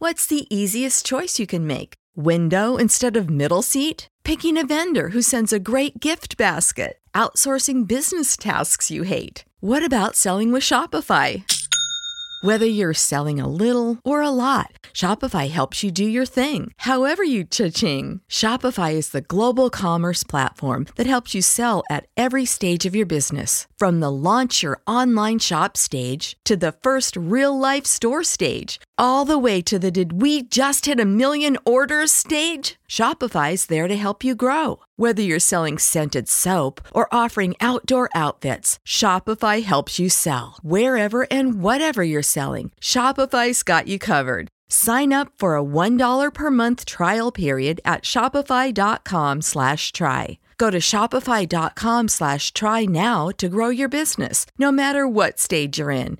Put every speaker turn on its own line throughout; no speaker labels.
What's the easiest choice you can make? Window instead of middle seat? Picking a vendor who sends a great gift basket? Outsourcing business tasks you hate? What about selling with Shopify? Whether you're selling a little or a lot, Shopify helps you do your thing, however you cha-ching. Shopify is the global commerce platform that helps you sell at every stage of your business. From the launch your online shop stage to the first real-life store stage, all the way to the did we just hit a million orders stage. Shopify's there to help you grow. Whether you're selling scented soap or offering outdoor outfits, Shopify helps you sell. Wherever and whatever you're selling, Shopify's got you covered. Sign up for a $1 per month trial period at shopify.com/try. Go to shopify.com/try now to grow your business, no matter what stage you're in.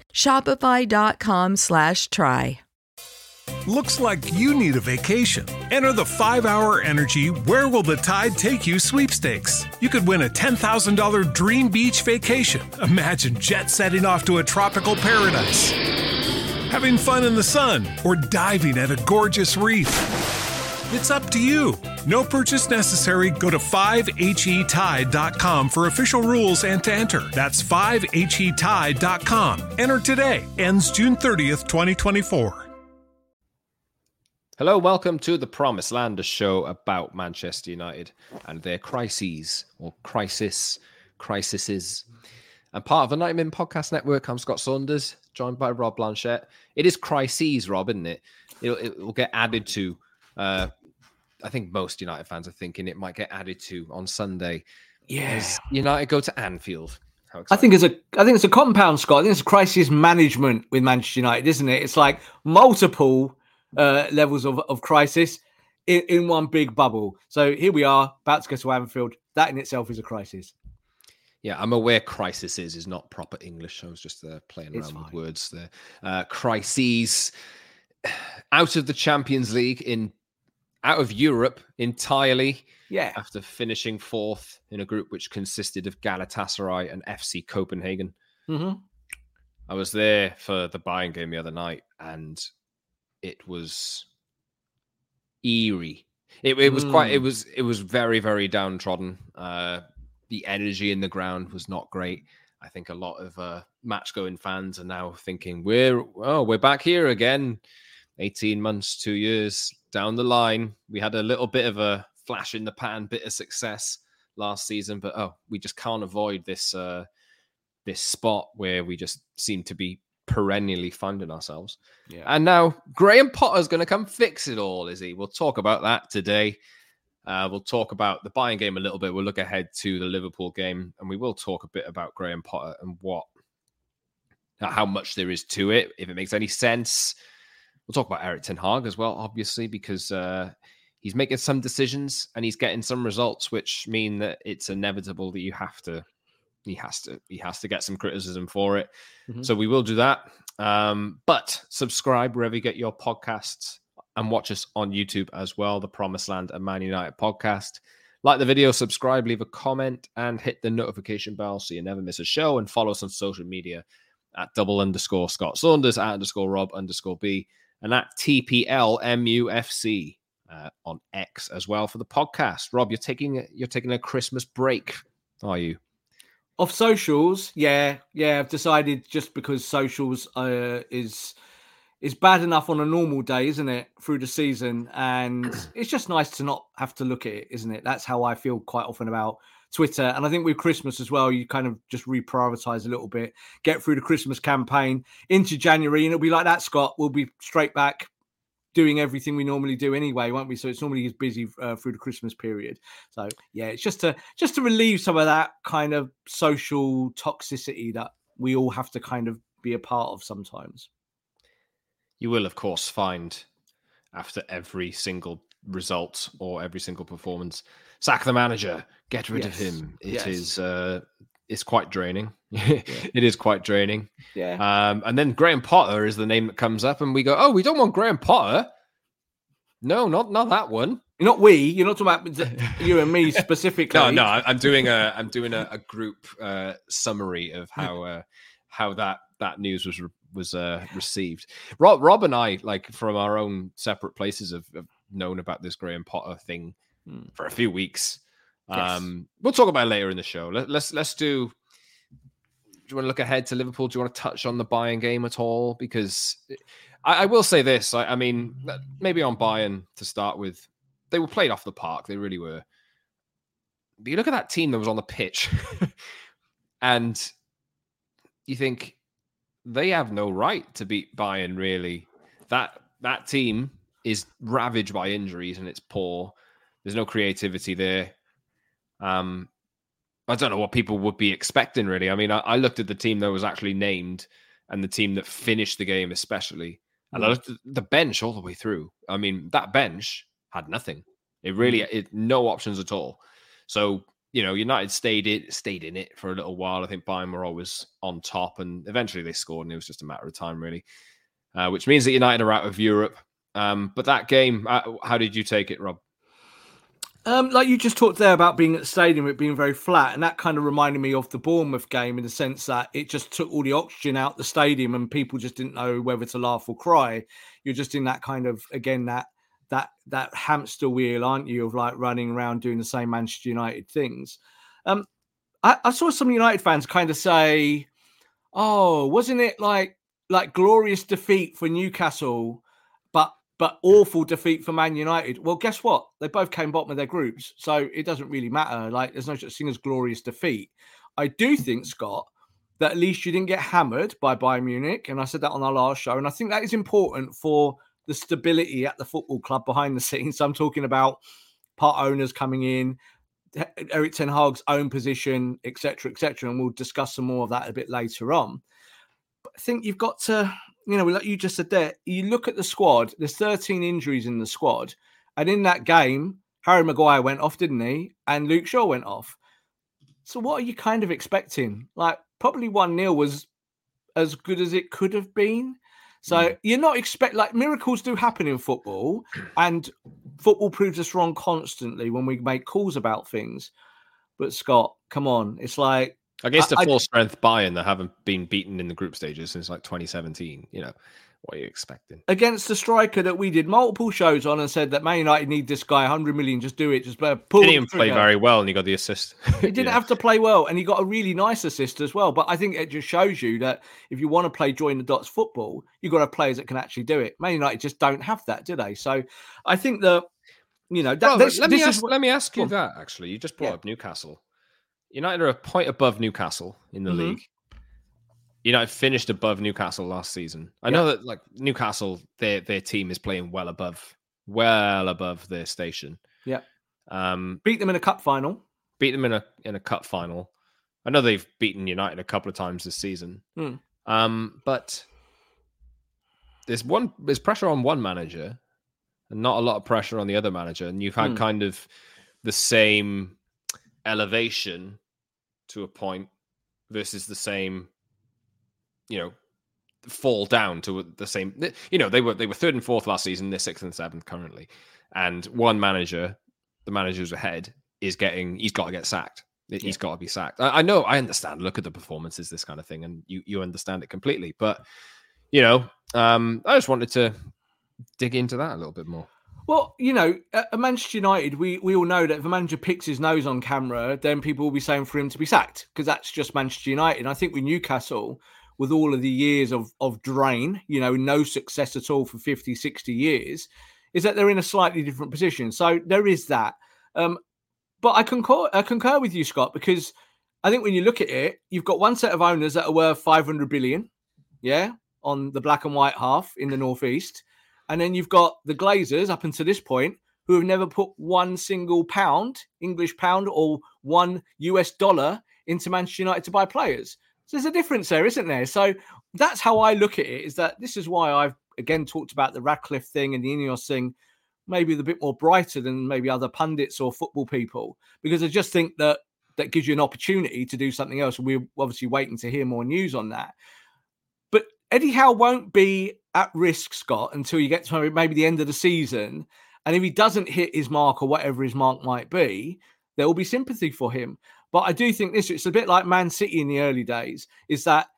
Shopify.com/try.
Looks like you need a vacation. Enter the 5-Hour Energy Where Will the Tide Take You sweepstakes. You could win a $10,000 dream beach vacation. Imagine jet setting off to a tropical paradise, having fun in the sun, or diving at a gorgeous reef. It's up to you. No purchase necessary. Go to 5HETide.com for official rules and to enter. That's 5HETide.com. Enter today. Ends June 30th, 2024.
Hello, welcome to The Promised Land, a show about Manchester United and their crises, or crises. And part of the 90 Min Podcast Network. I'm Scott Saunders, joined by Rob Blanchette. It is crises, Rob, isn't it? It will get added to. I think most United fans are thinking it might get added to on Sunday. As United go to Anfield.
I think it's a compound, Scott. I think it's a crisis management with Manchester United, isn't it? It's like multiple levels of crisis in one big bubble. So here we are, about to go to Anfield. That in itself is a crisis.
Yeah, I'm aware crisis is not proper English. I was just playing around with words there. Crises. Out of the Champions League, out of Europe entirely.
Yeah.
After finishing fourth in a group which consisted of Galatasaray and FC Copenhagen.
Mm-hmm.
I was there for the Bayern game the other night, and it was eerie. It was very, very downtrodden. The energy in the ground was not great. I think a lot of match-going fans are now thinking we're back here again. 18 months, 2 years down the line. We had a little bit of a flash in the pan, bit of success last season, but we just can't avoid this this spot where we just seem to be perennially finding ourselves.
Yeah.
And now Graham Potter's going to come fix it all, is he? We'll talk about that today. We'll talk about the Bayern game a little bit. We'll look ahead to the Liverpool game, and we will talk a bit about Graham Potter and how much there is to it, if it makes any sense. We'll talk about Erik ten Hag as well, obviously, because he's making some decisions and he's getting some results, which mean that it's inevitable that he has to get some criticism for it. Mm-hmm. So we will do that. But subscribe wherever you get your podcasts and watch us on YouTube as well, The Promised Land and Man United podcast. Like the video, subscribe, leave a comment, and hit the notification bell so you never miss a show. And follow us on social media at _Scott Saunders, at _Rob_B, and at TPLMUFC on X as well for the podcast. Rob, you're taking a Christmas break, are you?
Off socials, yeah. I've decided, just because socials is bad enough on a normal day, isn't it, through the season? And it's just nice to not have to look at it, isn't it? That's how I feel quite often about Twitter. And I think with Christmas as well, you kind of just reprioritize a little bit, get through the Christmas campaign into January, and it'll be like that, Scott. We'll be straight back doing everything we normally do anyway, won't we? So it's normally as busy through the Christmas period. So yeah, it's just to relieve some of that kind of social toxicity that we all have to kind of be a part of sometimes.
You will, of course, find after every single result or every single performance, sack the manager, get rid of him. It is it's quite draining. It is quite draining.
Yeah.
And then Graham Potter is the name that comes up, and we go, "Oh, we don't want Graham Potter." No, not that one.
Not we. You're not talking about you and me specifically.
No. I'm doing a group summary of how how that news was received. Rob and I, like from our own separate places, have known about this Graham Potter thing for a few weeks.
Yes.
We'll talk about it later in the show. Let's do. Do you want to look ahead to Liverpool? Do you want to touch on the Bayern game at all? Because I will say this. I mean, maybe on Bayern to start with, they were played off the park. They really were. But you look at that team that was on the pitch, and you think they have no right to beat Bayern, really. That team is ravaged by injuries and it's poor. There's no creativity there. I don't know what people would be expecting, really. I mean, I looked at the team that was actually named and the team that finished the game especially. And I looked at the bench all the way through. I mean, that bench had nothing. No options at all. So, United stayed in it for a little while. I think Bayern were always on top, and eventually they scored, and it was just a matter of time, really. Which means that United are out of Europe. But that game, how did you take it, Rob?
Like you just talked there about being at the stadium, it being very flat, and that kind of reminded me of the Bournemouth game in the sense that it just took all the oxygen out the stadium and people just didn't know whether to laugh or cry. You're just in that kind of, again, that hamster wheel, aren't you, of like running around doing the same Manchester United things. I saw some United fans kind of say, "Oh, wasn't it like glorious defeat for Newcastle, but awful defeat for Man United?" Well, guess what? They both came bottom of their groups, so it doesn't really matter. Like, there's no such thing as glorious defeat. I do think, Scott, that at least you didn't get hammered by Bayern Munich, and I said that on our last show, and I think that is important for the stability at the football club behind the scenes. So I'm talking about part owners coming in, Erik ten Hag's own position, etc., and we'll discuss some more of that a bit later on. But I think you've got to, like you just said there, you look at the squad, there's 13 injuries in the squad, and in that game, Harry Maguire went off, didn't he? And Luke Shaw went off. So what are you kind of expecting? Like, probably 1-0 was as good as it could have been. So you're not miracles do happen in football, and football proves us wrong constantly when we make calls about things. But Scott, come on, it's like
against a full strength Bayern that haven't been beaten in the group stages since like 2017. What are you expecting?
Against the striker that we did multiple shows on and said that Man United need this guy, 100 million, just do it. Just pull.
Didn't even play very well, and he got the assist.
He didn't have to play well, and he got a really nice assist as well. But I think it just shows you that if you want to play join the dots football, you've got to have players that can actually do it. Man United just don't have that, do they? So I think that,
let me ask you that, actually. You just brought up Newcastle. United are a point above Newcastle in the league. United finished above Newcastle last season. I know that like Newcastle, their team is playing well above their station.
Yeah. Beat them in a cup final.
Beat them in a cup final. I know they've beaten United a couple of times this season. But there's pressure on one manager and not a lot of pressure on the other manager. And you've had kind of the same elevation to a point versus the same, fall down to the same. They were third and fourth last season. They're sixth and seventh currently, and one manager, the manager who's ahead, he's got to get sacked. He's got to be sacked. I know, I understand. Look at the performances, this kind of thing, and you understand it completely. But I just wanted to dig into that a little bit more.
Well, at Manchester United, we all know that if a manager picks his nose on camera, then people will be saying for him to be sacked, because that's just Manchester United. And I think with Newcastle, with all of the years of drain, no success at all for 50, 60 years, is that they're in a slightly different position. So there is that. But I concur with you, Scott, because I think when you look at it, you've got one set of owners that are worth 500 billion, on the black and white half in the Northeast. And then you've got the Glazers up until this point who have never put one single pound, English pound, or $1 into Manchester United to buy players. So there's a difference there, isn't there? So that's how I look at it, is that this is why I've, again, talked about the Radcliffe thing and the Ineos thing, maybe a bit more brighter than maybe other pundits or football people, because I just think that gives you an opportunity to do something else. We're obviously waiting to hear more news on that. But Eddie Howe won't be at risk, Scott, until you get to maybe the end of the season. And if he doesn't hit his mark or whatever his mark might be, there will be sympathy for him. But I do think it's a bit like Man City in the early days, is that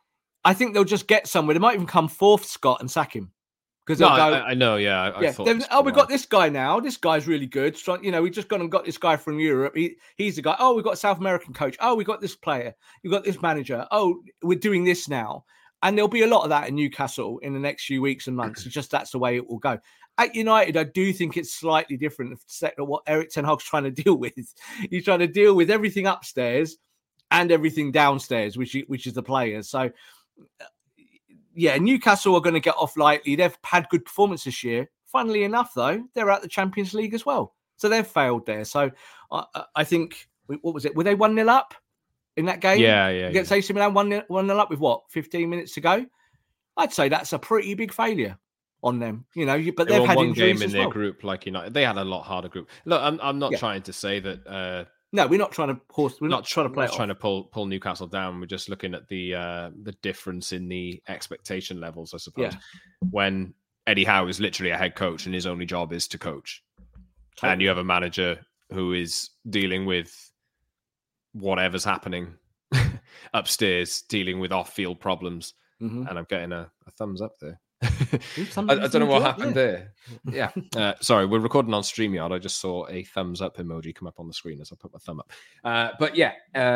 I think they'll just get somewhere. They might even come fourth, Scott, and sack him. Because
no, I know, yeah. I thought
we've got this guy now. This guy's really good. So, we've just gone and got this guy from Europe. He's the guy. Oh, we've got a South American coach. Oh, we've got this player. You've got this manager. Oh, we're doing this now. And there'll be a lot of that in Newcastle in the next few weeks and months. It's just that's the way it will go. At United, I do think it's slightly different to what Erik ten Hag's trying to deal with. He's trying to deal with everything upstairs and everything downstairs, which is the players. So, yeah, Newcastle are going to get off lightly. They've had good performance this year. Funnily enough, though, they're out the Champions League as well. So they've failed there. So I think, what was it? Were they 1-0 up in that game?
Yeah.
Against AC Milan, 1-0 up with what? 15 minutes to go? I'd say that's a pretty big failure on them. But they've had
one
injuries
game in
as
their
well.
group like United. They had a lot harder group. Look, I'm not trying to say that...
No, we're not trying to We're not trying to play.
Not trying to pull Newcastle down. We're just looking at the difference in the expectation levels, I suppose.
Yeah.
When Eddie Howe is literally a head coach and his only job is to coach, and you have a manager who is dealing with whatever's happening upstairs, dealing with off-field problems, and I'm getting a thumbs up there. I don't know what happened there. Yeah. Sorry, we're recording on StreamYard. I just saw a thumbs up emoji come up on the screen as I put my thumb up. But yeah,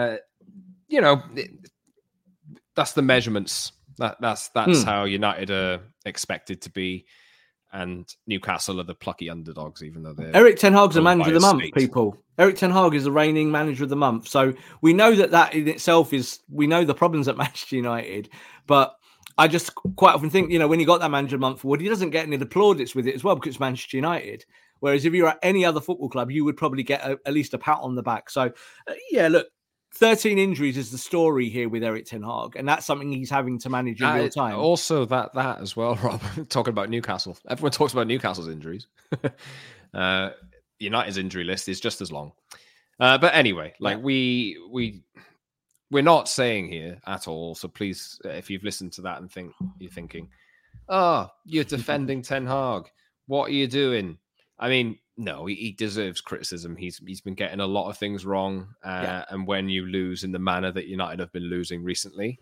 that's the measurements. That's how United are expected to be. And Newcastle are the plucky underdogs, even though they're...
Erik ten Hag's the manager of the month, people. Erik ten Hag is the reigning manager of the month. So we know that in itself we know the problems at Manchester United, but I just quite often think, when you got that manager of the month award, he doesn't get any plaudits with it as well because it's Manchester United. Whereas if you're at any other football club, you would probably get at least a pat on the back. So, look, 13 injuries is the story here with Erik ten Hag, and that's something he's having to manage in real time.
Also, that as well, Rob, talking about Newcastle. Everyone talks about Newcastle's injuries. United's injury list is just as long. But anyway, we're not saying here at all. So please, if you've listened to that and you're thinking, oh, you're defending Ten Hag. What are you doing? I mean, no, he deserves criticism. He's been getting a lot of things wrong. And when you lose in the manner that United have been losing recently,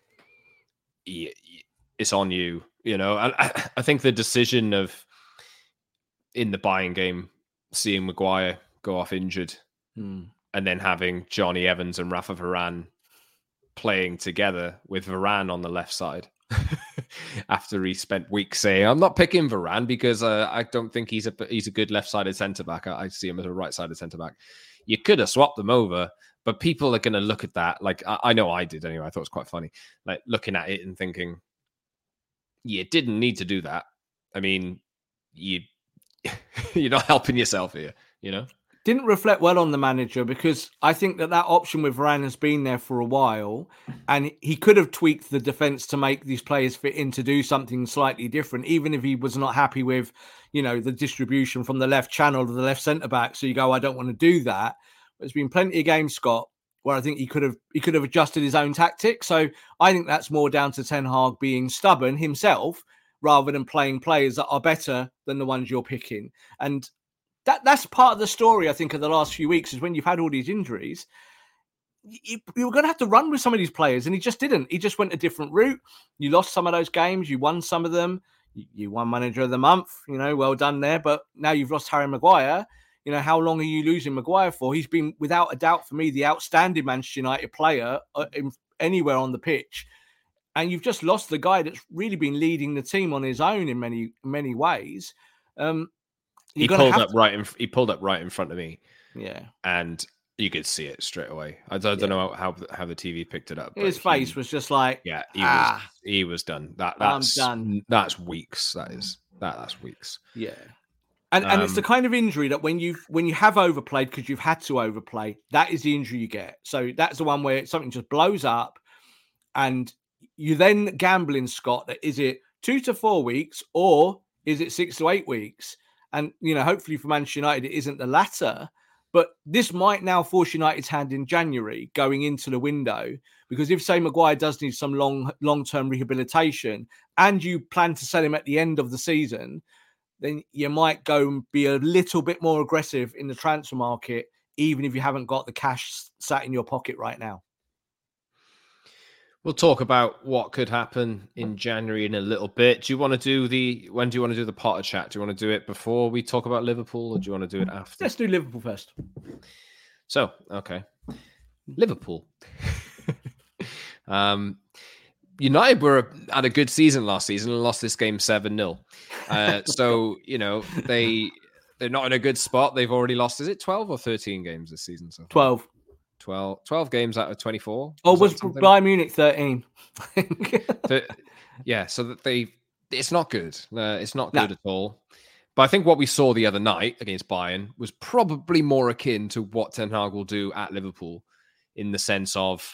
it's on you. I think the decision of, in the buying game, seeing Maguire go off injured and then having Johnny Evans and Rafa Varane playing together with Varane on the left side after he spent weeks saying, I'm not picking Varane because I don't think he's a good left-sided centre-back. I see him as a right-sided centre-back. You could have swapped them over, but people are going to look at that. Like, I know I did anyway. I thought it was quite funny. Like, looking at it and thinking, you didn't need to do that. I mean, you're not helping yourself here,
Didn't reflect well on the manager because I think that option with Varane has been there for a while and he could have tweaked the defence to make these players fit in to do something slightly different, even if he was not happy with, the distribution from the left channel to the left centre-back. So you go, I don't want to do that. But there's been plenty of games, Scott, where I think he could have adjusted his own tactics. So I think that's more down to Ten Hag being stubborn himself rather than playing players that are better than the ones you're picking. And that's part of the story, I think, of the last few weeks is when you've had all these injuries, you were going to have to run with some of these players, and he just didn't. He just went a different route. You lost some of those games. You won some of them. You won manager of the month. Well done there. But now you've lost Harry Maguire. How long are you losing Maguire for? He's been, without a doubt, for me, the outstanding Manchester United player anywhere on the pitch. And you've just lost the guy that's really been leading the team on his own in many ways.
He pulled up right in front of me.
Yeah.
And you could see it straight away. I don't know how the TV picked it up.
His face was just like,
he was done. That's
I'm done.
That's weeks. That's weeks.
Yeah. And it's the kind of injury that when you have overplayed because you've had to overplay, that is the injury you get. So that's the one where something just blows up and you then gambling, Scott, that is it 2 to 4 weeks or is it 6 to 8 weeks? And, hopefully for Manchester United, it isn't the latter. But this might now force United's hand in January going into the window. Because if, say, Maguire does need some long-term rehabilitation and you plan to sell him at the end of the season, then you might go and be a little bit more aggressive in the transfer market, even if you haven't got the cash sat in your pocket right now.
We'll talk about what could happen in January in a little bit. When do you want to do the Potter chat? Do you want to do it before we talk about Liverpool, or do you want to do it after?
Let's do Liverpool first.
So, okay. Liverpool. United had a good season last season and lost this game 7-0. So, they're not in a good spot. They've already lost, is it 12 or 13 games this season? So
12.
12 games out of 24.
Oh, was Bayern Munich 13?
Yeah, so that it's not good. It's not good at all. But I think what we saw the other night against Bayern was probably more akin to what Ten Hag will do at Liverpool, in the sense of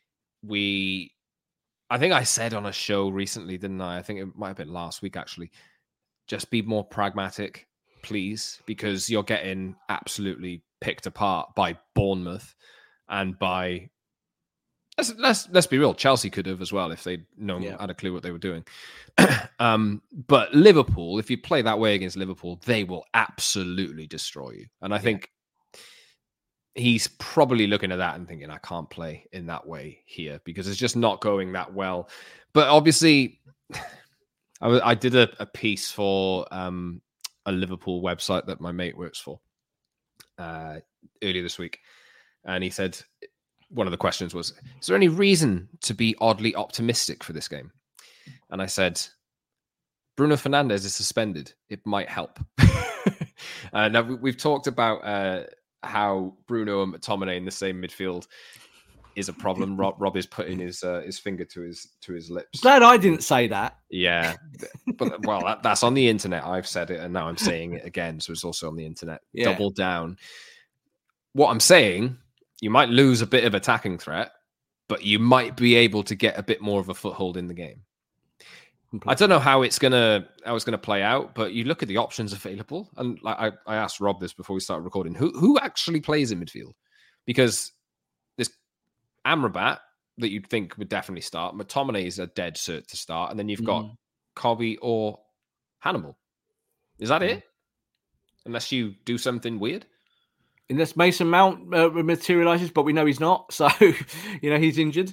I think I said on a show recently, didn't I? I think it might have been last week, actually. Just be more pragmatic, please, because you're getting absolutely picked apart by Bournemouth. And by let's be real, Chelsea could have as well if they'd had a clue what they were doing. But Liverpool, if you play that way against Liverpool, they will absolutely destroy you. And I think he's probably looking at that and thinking, I can't play in that way here because it's just not going that well. But obviously, I did a piece for a Liverpool website that my mate works for earlier this week. And he said, one of the questions was, is there any reason to be oddly optimistic for this game? And I said, Bruno Fernandes is suspended. It might help. Now, we've talked about how Bruno and McTominay in the same midfield is a problem. Rob is putting his finger to his lips.
Glad I didn't say that.
Yeah. But, well, that's on the internet. I've said it, and now I'm saying it again. So it's also on the internet. Yeah. Double down. What I'm saying, you might lose a bit of attacking threat, but you might be able to get a bit more of a foothold in the game. I don't know how it's gonna play out, but you look at the options available, and like I asked Rob this before we started recording, who actually plays in midfield? Because there's Amrabat that you'd think would definitely start. McTominay is a dead cert to start, and then you've got Kobe or Hannibal. Is that it? Unless you do something weird.
Unless Mason Mount materializes, but we know he's not. So, he's injured.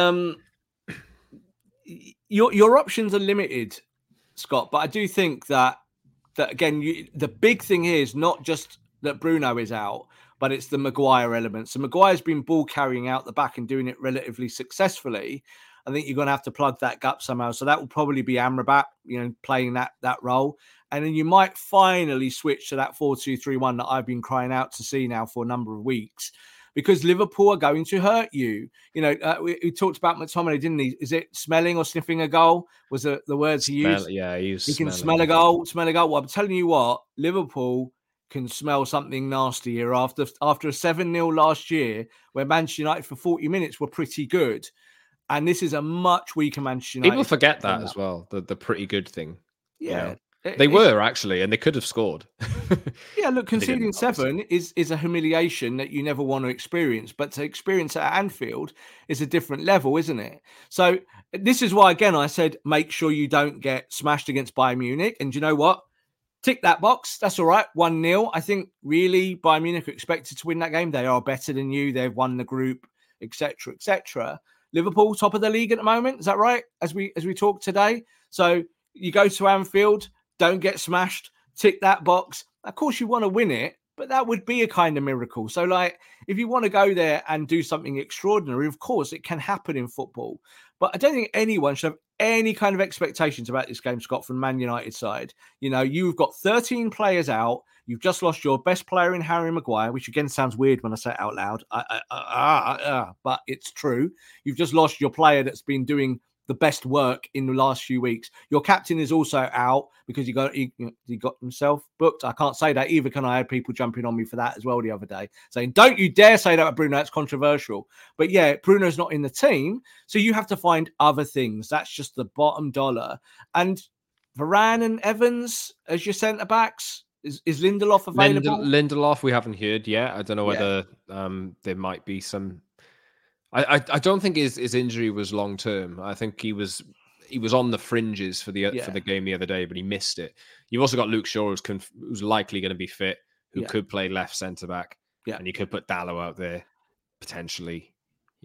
Your options are limited, Scott. But I do think that again, the big thing here is not just that Bruno is out, but it's the Maguire element. So Maguire's been ball carrying out the back and doing it relatively successfully. I think you're going to have to plug that gap somehow. So that will probably be Amrabat, playing that role. And then you might finally switch to that 4-2-3-1 that I've been crying out to see now for a number of weeks, because Liverpool are going to hurt you. We talked about McTominay, didn't he? Is it smelling or sniffing a goal? Was the words he used?
Yeah, he
can smell a goal. Well, I'm telling you what, Liverpool can smell something nasty here after a 7-0 last year, where Manchester United for 40 minutes were pretty good. And this is a much weaker Manchester United.
People forget that as well, the pretty good thing.
Yeah.
They were actually, and they could have scored.
Yeah, look, conceding 7 is a humiliation that you never want to experience. But to experience it at Anfield is a different level, isn't it? So this is why, again, I said, make sure you don't get smashed against Bayern Munich. And you know what? Tick that box. That's all right. 1-0. I think really Bayern Munich are expected to win that game. They are better than you. They've won the group, etc., etc. Liverpool, top of the league at the moment. Is that right? As we talk today. So you go to Anfield, don't get smashed, tick that box. Of course, you want to win it, but that would be a kind of miracle. So, if you want to go there and do something extraordinary, of course, it can happen in football. But I don't think anyone should have any kind of expectations about this game, Scott, from Man United side. You've got 13 players out. You've just lost your best player in Harry Maguire, which again sounds weird when I say it out loud. But it's true. You've just lost your player that's been doing the best work in the last few weeks. Your captain is also out because he got himself booked. I can't say that either. Can I have people jumping on me for that as well the other day, saying, don't you dare say that about Bruno, that's controversial. But yeah, Bruno's not in the team, so you have to find other things. That's just the bottom dollar. And Varane and Evans as your centre-backs, is Lindelof available?
Lindelof, we haven't heard yet. I don't know whether there might be some... I don't think his injury was long term. I think he was on the fringes for the game the other day, but he missed it. You've also got Luke Shaw, who's likely going to be fit, who could play left centre back, and you could put Dalot out there potentially.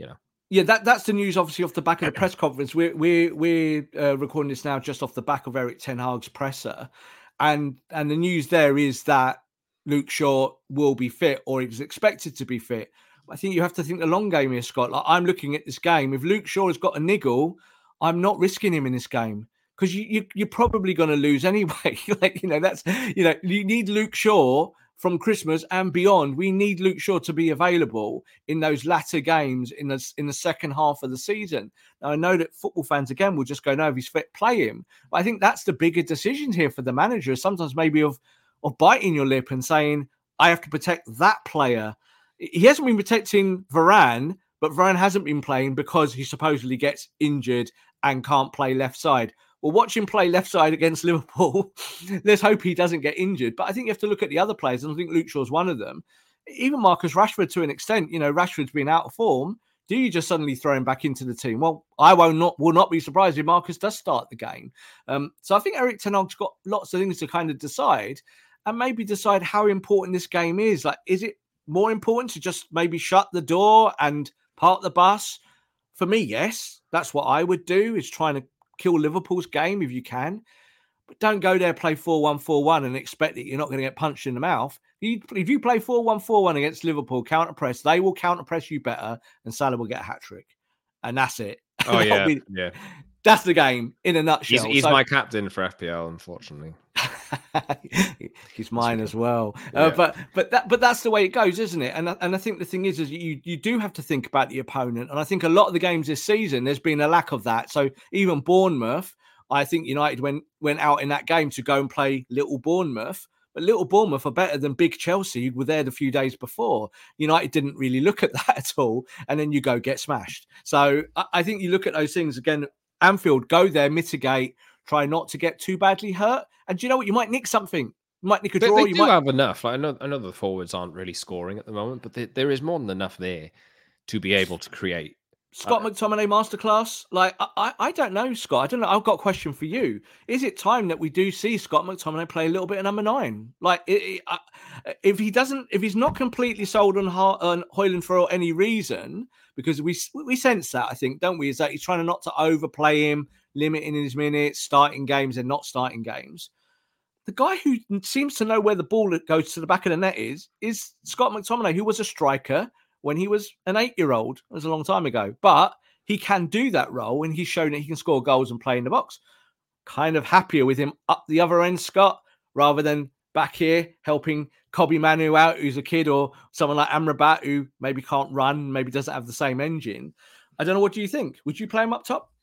Yeah, that's the news, obviously, off the back of the press conference. We're recording this now just off the back of Erik ten Hag's presser, and the news there is that Luke Shaw will be fit, or is expected to be fit. I think you have to think the long game here, Scott. Like, I'm looking at this game. If Luke Shaw has got a niggle, I'm not risking him in this game because you're probably going to lose anyway. Like, that's, you need Luke Shaw from Christmas and beyond. We need Luke Shaw to be available in those latter games in the second half of the season. Now, I know that football fans, again, will just go, no, if he's fit, play him. But I think that's the bigger decision here for the manager, sometimes maybe of biting your lip and saying, I have to protect that player. He hasn't been protecting Varane, but Varane hasn't been playing because he supposedly gets injured and can't play left side. Well, watch him play left side against Liverpool. Let's hope he doesn't get injured. But I think you have to look at the other players, and I think Luke Shaw's one of them. Even Marcus Rashford, to an extent, Rashford's been out of form. Do you just suddenly throw him back into the team? Well, I will not be surprised if Marcus does start the game. So I think Erik ten Hag's got lots of things to kind of decide, and maybe decide how important this game is. Like, is it more important to just maybe shut the door and park the bus? For me, yes. That's what I would do, is trying to kill Liverpool's game if you can. But don't go there, play 4-1-4-1 and expect that you're not going to get punched in the mouth. If you play 4-1-4-1 against Liverpool, counter-press, they will counter-press you better and Salah will get a hat-trick. And that's it.
Oh, yeah.
That's the game in a nutshell.
He's my captain for FPL, unfortunately.
He's mine as well. Yeah. But that's the way it goes, isn't it? And I think the thing is you do have to think about the opponent. And I think a lot of the games this season, there's been a lack of that. So even Bournemouth, I think United went out in that game to go and play Little Bournemouth. But Little Bournemouth are better than Big Chelsea, who were there the few days before. United didn't really look at that at all. And then you go get smashed. So I think you look at those things again. Anfield, go there, mitigate, try not to get too badly hurt. And do you know what? You might nick something. You might nick a draw.
They do have enough. Like, I know the forwards aren't really scoring at the moment, but there is more than enough there to be able to create.
Scott McTominay masterclass. Like, I don't know, Scott. I don't know. I've got a question for you. Is it time that we do see Scott McTominay play a little bit of number 9? Like, if he's not completely sold on Højlund for any reason, because we sense that, I think, don't we? Is that he's trying not to overplay him, limiting his minutes, starting games and not starting games. The guy who seems to know where the ball goes to the back of the net is Scott McTominay, who was a striker when he was an 8-year-old. It was a long time ago. But he can do that role, and he's shown that he can score goals and play in the box. Kind of happier with him up the other end, Scott, rather than back here helping Kobbie Manu out, who's a kid, or someone like Amrabat, who maybe can't run, maybe doesn't have the same engine. I don't know. What do you think? Would you play him up top?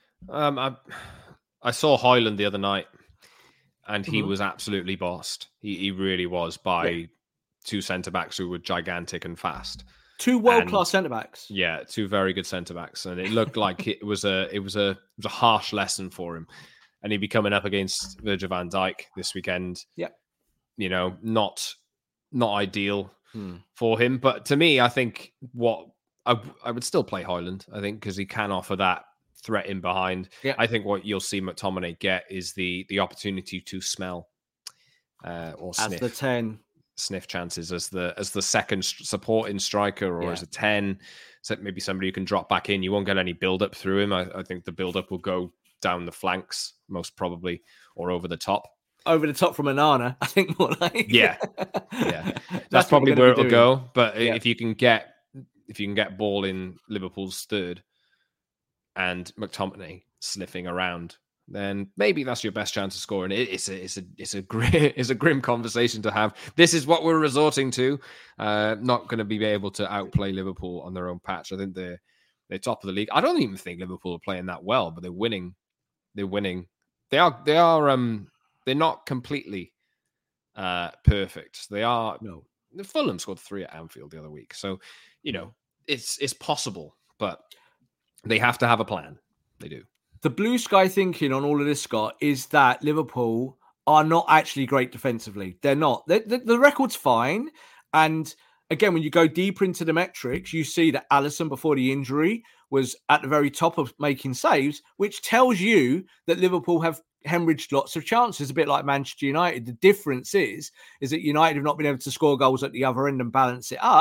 I saw Højlund the other night, and he was absolutely bossed. He really was by two centre-backs who were gigantic and fast.
Two world-class centre-backs.
Yeah, two very good centre-backs. And it looked like it was a harsh lesson for him. And he'd be coming up against Virgil van Dijk this weekend.
Yeah.
Not ideal for him. But to me, I think I would still play Højlund, I think, because he can offer that threat in behind. Yeah. I think what you'll see McTominay get is the opportunity to smell or sniff.
As the 10.
Sniff chances as the second supporting striker, or as a 10. So maybe somebody who can drop back in. You won't get any build-up through him. I think the build-up will go down the flanks, most probably, or over the top.
Over the top from Onana, I think, more like.
Yeah. That's probably where it'll go. But if you can get ball in Liverpool's third and McTominay sniffing around, then maybe that's your best chance of scoring. It's a grim conversation to have. This is what we're resorting to. Not going to be able to outplay Liverpool on their own patch. I think they're top of the league. I don't even think Liverpool are playing that well, but they're winning. They're winning. They're not completely perfect. They are. No, Fulham scored 3 at Anfield the other week, so it's possible, but they have to have a plan. They do.
The blue sky thinking on all of this, Scott, is that Liverpool are not actually great defensively. They're not. The record's fine. And again, when you go deeper into the metrics, you see that Alisson, before the injury, was at the very top of making saves, which tells you that Liverpool have hemorrhaged lots of chances, a bit like Manchester United. The difference is that United have not been able to score goals at the other end and balance it up,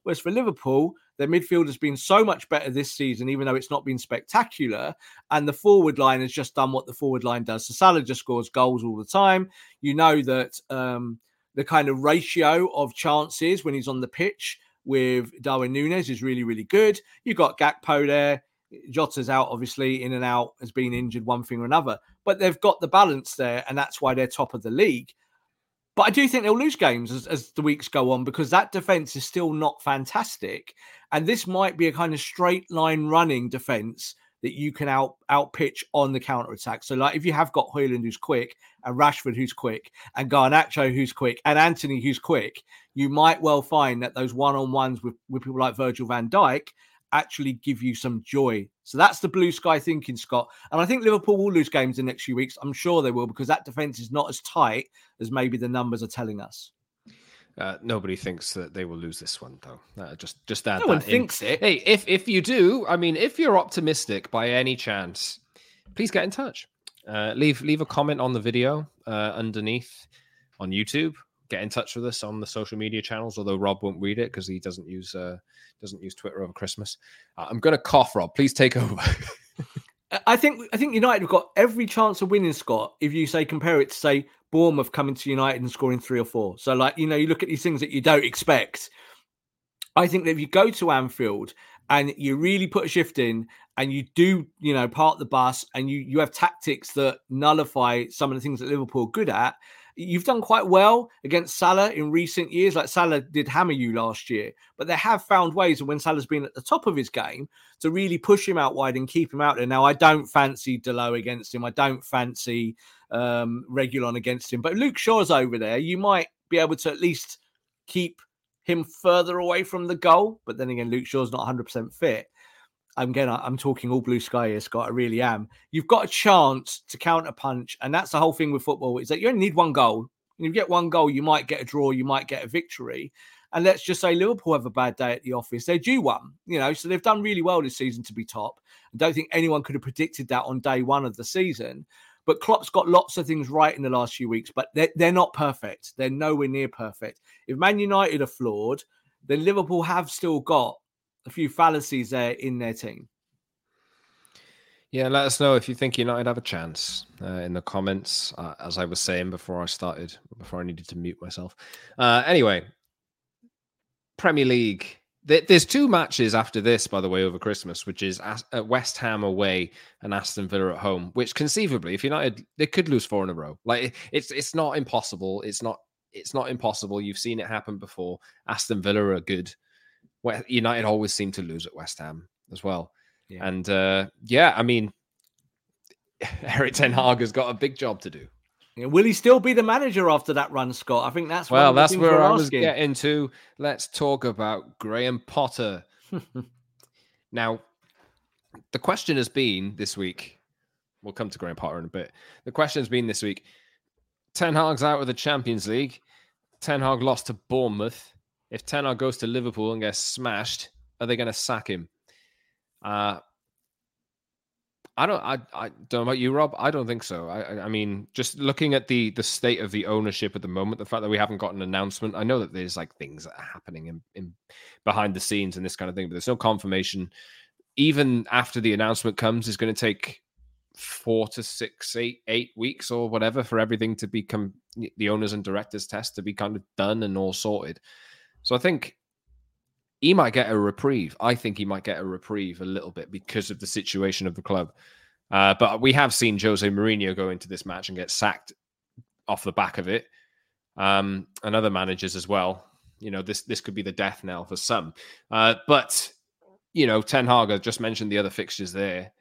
Whereas for Liverpool, their midfield has been so much better this season, even though it's not been spectacular. And the forward line has just done what the forward line does. So Salah just scores goals all the time. You know that the kind of ratio of chances when he's on the pitch with Darwin Núñez is really, really good. You've got Gakpo there. Jota's out, obviously, in and out, has been injured, one thing or another. But they've got the balance there, and that's why they're top of the league. But I do think they'll lose games as the weeks go on, because that defence is still not fantastic. And this might be a kind of straight line running defence that you can out pitch on the counter attack. So, like, if you have got Højlund who's quick, and Rashford who's quick, and Garnacho who's quick, and Antony who's quick, you might well find that those one-on-ones with people like Virgil van Dijk actually give you some joy. So that's the blue sky thinking, Scott. And I think Liverpool will lose games in the next few weeks. I'm sure they will, because that defence is not as tight as maybe the numbers are telling us.
Nobody thinks that they will lose this one, though. Just add
no one thinks it.
Hey, if you do, I mean, if you're optimistic by any chance, please get in touch. Leave a comment on the video underneath on YouTube. Get in touch with us on the social media channels, although Rob won't read it because he doesn't use Twitter over Christmas. I'm going to cough, Rob. Please take over.
I think United have got every chance of winning, Scott, if you compare it to, say, Bournemouth coming to United and scoring 3 or 4. So, like, you look at these things that you don't expect. I think that if you go to Anfield and you really put a shift in and you do, park the bus and you have tactics that nullify some of the things that Liverpool are good at, you've done quite well against Salah in recent years. Like, Salah did hammer you last year, but they have found ways, and when Salah's been at the top of his game, to really push him out wide and keep him out there. Now, I don't fancy Dalot against him. I don't fancy Reguilon against him. But Luke Shaw's over there. You might be able to at least keep him further away from the goal. But then again, Luke Shaw's not 100% fit. Again, I'm talking all blue sky here, Scott. I really am. You've got a chance to counter punch, and that's the whole thing with football, is that you only need one goal. And if you get one goal, you might get a draw, you might get a victory. And let's just say Liverpool have a bad day at the office. They're due one, so they've done really well this season to be top. I don't think anyone could have predicted that on day one of the season. But Klopp's got lots of things right in the last few weeks, but they're not perfect. They're nowhere near perfect. If Man United are flawed, then Liverpool have still got a few fallacies there in their team.
Yeah, let us know if you think United have a chance in the comments, as I was saying before I needed to mute myself. Anyway, Premier League. There's 2 matches after this, by the way, over Christmas, which is West Ham away and Aston Villa at home, which conceivably, if United, they could lose 4 in a row. Like, it's not impossible. It's not impossible. You've seen it happen before. Aston Villa are good. United always seem to lose at West Ham as well. Yeah. And I mean, Erik ten Hag has got a big job to do.
Yeah, will he still be the manager after that run, Scott? I think that's
where I was getting to. Let's talk about Graham Potter. Now, the question has been this week. We'll come to Graham Potter in a bit. The question has been this week. Ten Hag's out of the Champions League. Ten Hag lost to Bournemouth. If Ten Hag goes to Liverpool and gets smashed, are they going to sack him? I don't know about you, Rob. I don't think so. I mean, just looking at the state of the ownership at the moment, the fact that we haven't got an announcement. I know that there's like things that are happening in behind the scenes and this kind of thing, but there's no confirmation. Even after the announcement comes, it's going to take 4 to 6, 8 weeks or whatever for everything to become the owners and directors test to be kind of done and all sorted. So I think he might get a reprieve. I think he might get a reprieve a little bit because of the situation of the club. But we have seen Jose Mourinho go into this match and get sacked off the back of it. And other managers as well. This could be the death knell for some. But, Ten Hag, I just mentioned the other fixtures there.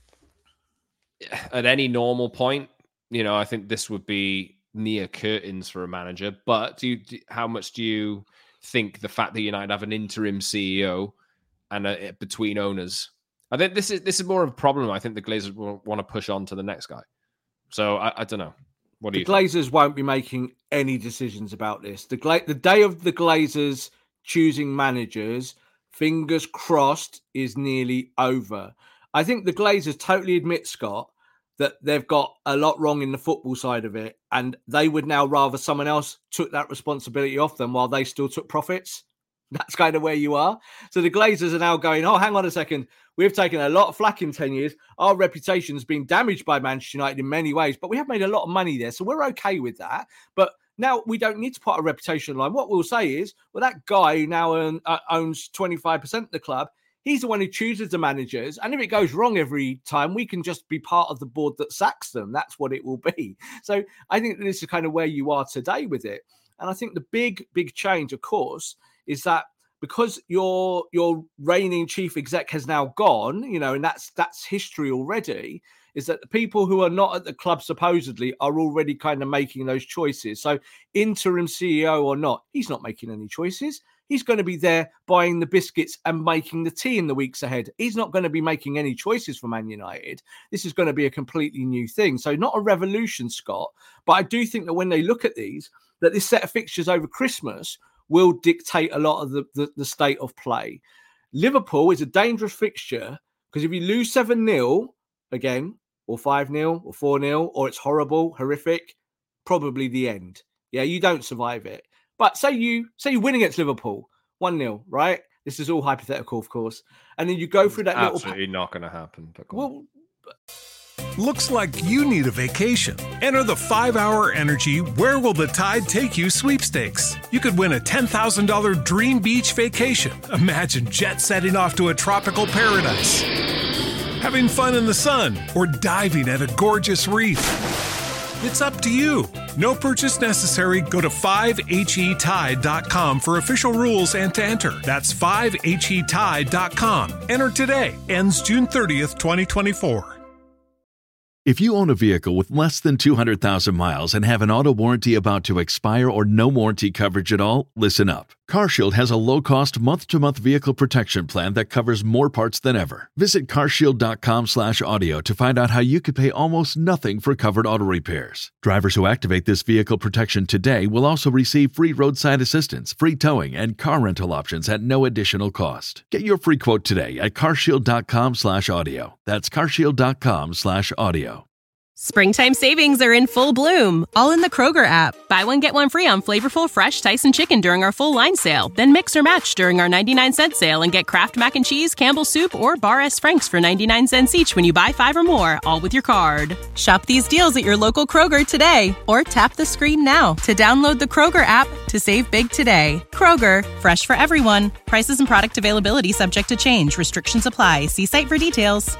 At any normal point, I think this would be near curtains for a manager. But how much do you think the fact that United have an interim CEO and between owners, I think this is more of a problem. I think the Glazers will want to push on to the next guy. So I don't know. What do you think?
The Glazers won't be making any decisions about this. The day of the Glazers choosing managers, fingers crossed, is nearly over. I think the Glazers totally admit, Scott, that they've got a lot wrong in the football side of it, and they would now rather someone else took that responsibility off them while they still took profits. That's kind of where you are. So the Glazers are now going, oh, hang on a second. We've taken a lot of flack in 10 years. Our reputation's been damaged by Manchester United in many ways, but we have made a lot of money there. So we're okay with that. But now we don't need to put a reputation line. What we'll say is, well, that guy who now owns 25% of the club, he's the one who chooses the managers. And if it goes wrong every time, we can just be part of the board that sacks them. That's what it will be. So I think this is kind of where you are today with it. And I think the big change, of course, is that because your reigning chief exec has now gone, and that's history already, is that the people who are not at the club supposedly are already kind of making those choices. So interim CEO or not, he's not making any choices. He's going to be there buying the biscuits and making the tea in the weeks ahead. He's not going to be making any choices for Man United. This is going to be a completely new thing. So not a revolution, Scott, but I do think that when they look at these, that this set of fixtures over Christmas will dictate a lot of the state of play. Liverpool is a dangerous fixture because if you lose 7-0 again, or 5-0, or 4-0, or it's horrible, horrific, probably the end. Yeah, you don't survive it. But say you win against Liverpool, 1-0, right? This is all hypothetical, of course. And then you go through that
absolutely not going to happen.
Looks like you need a vacation. Enter the 5-Hour Energy Where Will the Tide Take You sweepstakes. You could win a $10,000 dream beach vacation. Imagine jet setting off to a tropical paradise, having fun in the sun, or diving at a gorgeous reef. It's up to you. No purchase necessary. Go to 5HETide.com for official rules and to enter. That's 5HETide.com. Enter today. Ends June 30th, 2024.
If you own a vehicle with less than 200,000 miles and have an auto warranty about to expire or no warranty coverage at all, listen up. CarShield has a low-cost month-to-month vehicle protection plan that covers more parts than ever. Visit carshield.com/audio to find out how you could pay almost nothing for covered auto repairs. Drivers who activate this vehicle protection today will also receive free roadside assistance, free towing, and car rental options at no additional cost. Get your free quote today at carshield.com/audio. That's carshield.com/audio.
Springtime savings are in full bloom, all in the Kroger app. Buy one, get one free on flavorful, fresh Tyson chicken during our full line sale. Then mix or match during our 99-cent sale and get Kraft Mac and Cheese, Campbell's Soup, or Bar S. Frank's for 99 cents each when you buy 5 or more, all with your card. Shop these deals at your local Kroger today, or tap the screen now to download the Kroger app to save big today. Kroger, fresh for everyone. Prices and product availability subject to change. Restrictions apply. See site for details.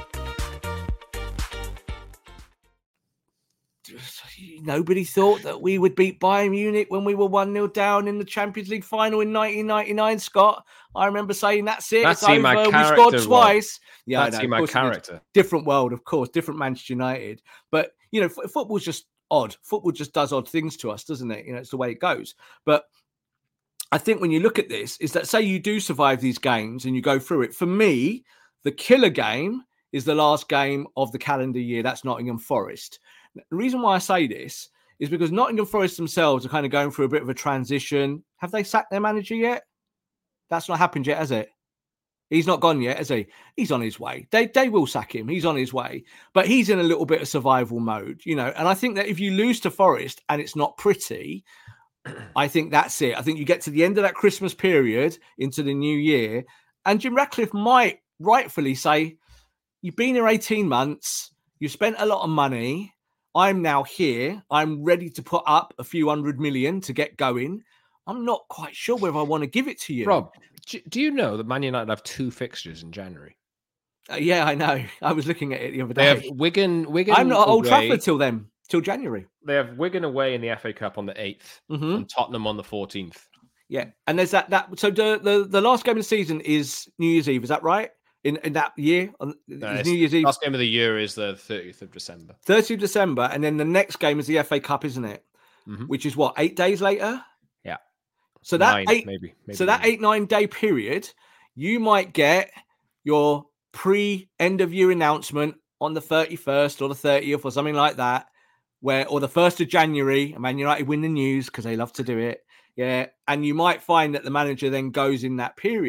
Nobody thought that we would beat Bayern Munich when we were 1-0 down in the Champions League final in 1999, Scott. I remember saying, that's it.
That's
it's over.
My
we scored twice.
Yeah, that's my character.
Different world, of course. Different Manchester United. But, football's just odd. Football just does odd things to us, doesn't it? It's the way it goes. But I think when you look at this, is that say you do survive these games and you go through it. For me, the killer game is the last game of the calendar year. That's Nottingham Forest. The reason why I say this is because Nottingham Forest themselves are kind of going through a bit of a transition. Have they sacked their manager yet? That's not happened yet, has it? He's not gone yet, has he? He's on his way. They will sack him. He's on his way. But he's in a little bit of survival mode, And I think that if you lose to Forest and it's not pretty, I think that's it. I think you get to the end of that Christmas period into the new year, and Jim Ratcliffe might rightfully say, you've been here 18 months, you've spent a lot of money, I'm now here. I'm ready to put up a few 100 million to get going. I'm not quite sure whether I want to give it to you.
Rob, do you know that Man United have 2 fixtures in January?
Yeah, I know. I was looking at it the other day.
They have Wigan
I'm not at Old Trafford till January.
They have Wigan away in the FA Cup on the 8th and Tottenham on the 14th.
Yeah, and there's that. So the last game of the season is New Year's Eve. Is that right? In that year, New Year's Eve.
Last game of the year is the 30th of December.
30th of December, and then the next game is the FA Cup, isn't it? Mm-hmm. Which is what, 8 days later?
Yeah.
So that
9, maybe
so that 8-9 day period, you might get your pre-end of year announcement on the 31st or the 30th or something like that, or the 1st of January, Man United win the news because they love to do it. Yeah, and you might find that the manager then goes in that period.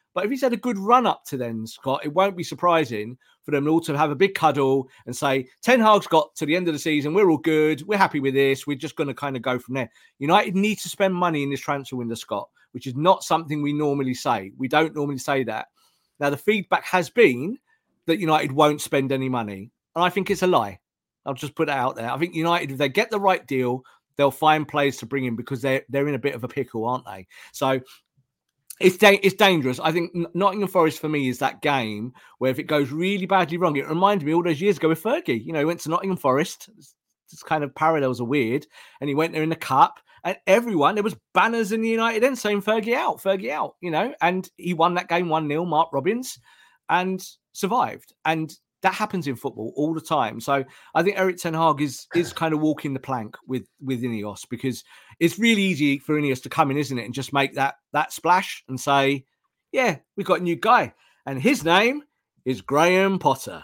But if he's had a good run up to then, Scott, it won't be surprising for them all to have a big cuddle and say, Ten Hag's got to the end of the season. We're all good. We're happy with this. We're just going to kind of go from there. United need to spend money in this transfer window, Scott, which is not something we normally say. We don't normally say that. Now, the feedback has been that United won't spend any money. And I think it's a lie. I'll just put it out there. I think United, if they get the right deal, they'll find players to bring in because they're in a bit of a pickle, aren't they? So it's dangerous. I think Nottingham Forest for me is that game where if it goes really badly wrong, it reminded me all those years ago with Fergie. You know, he went to Nottingham Forest. This kind of parallels are weird. And he went there in the cup. And there was banners in the United end saying Fergie out, you know. And he won that game 1-0, Mark Robbins, and survived. And that happens in football all the time. So I think Erik ten Hag is kind of walking the plank with Ineos, because it's really easy for Ineos to come in, isn't it, and just make that splash and say, yeah, we've got a new guy. And his name is Graham Potter.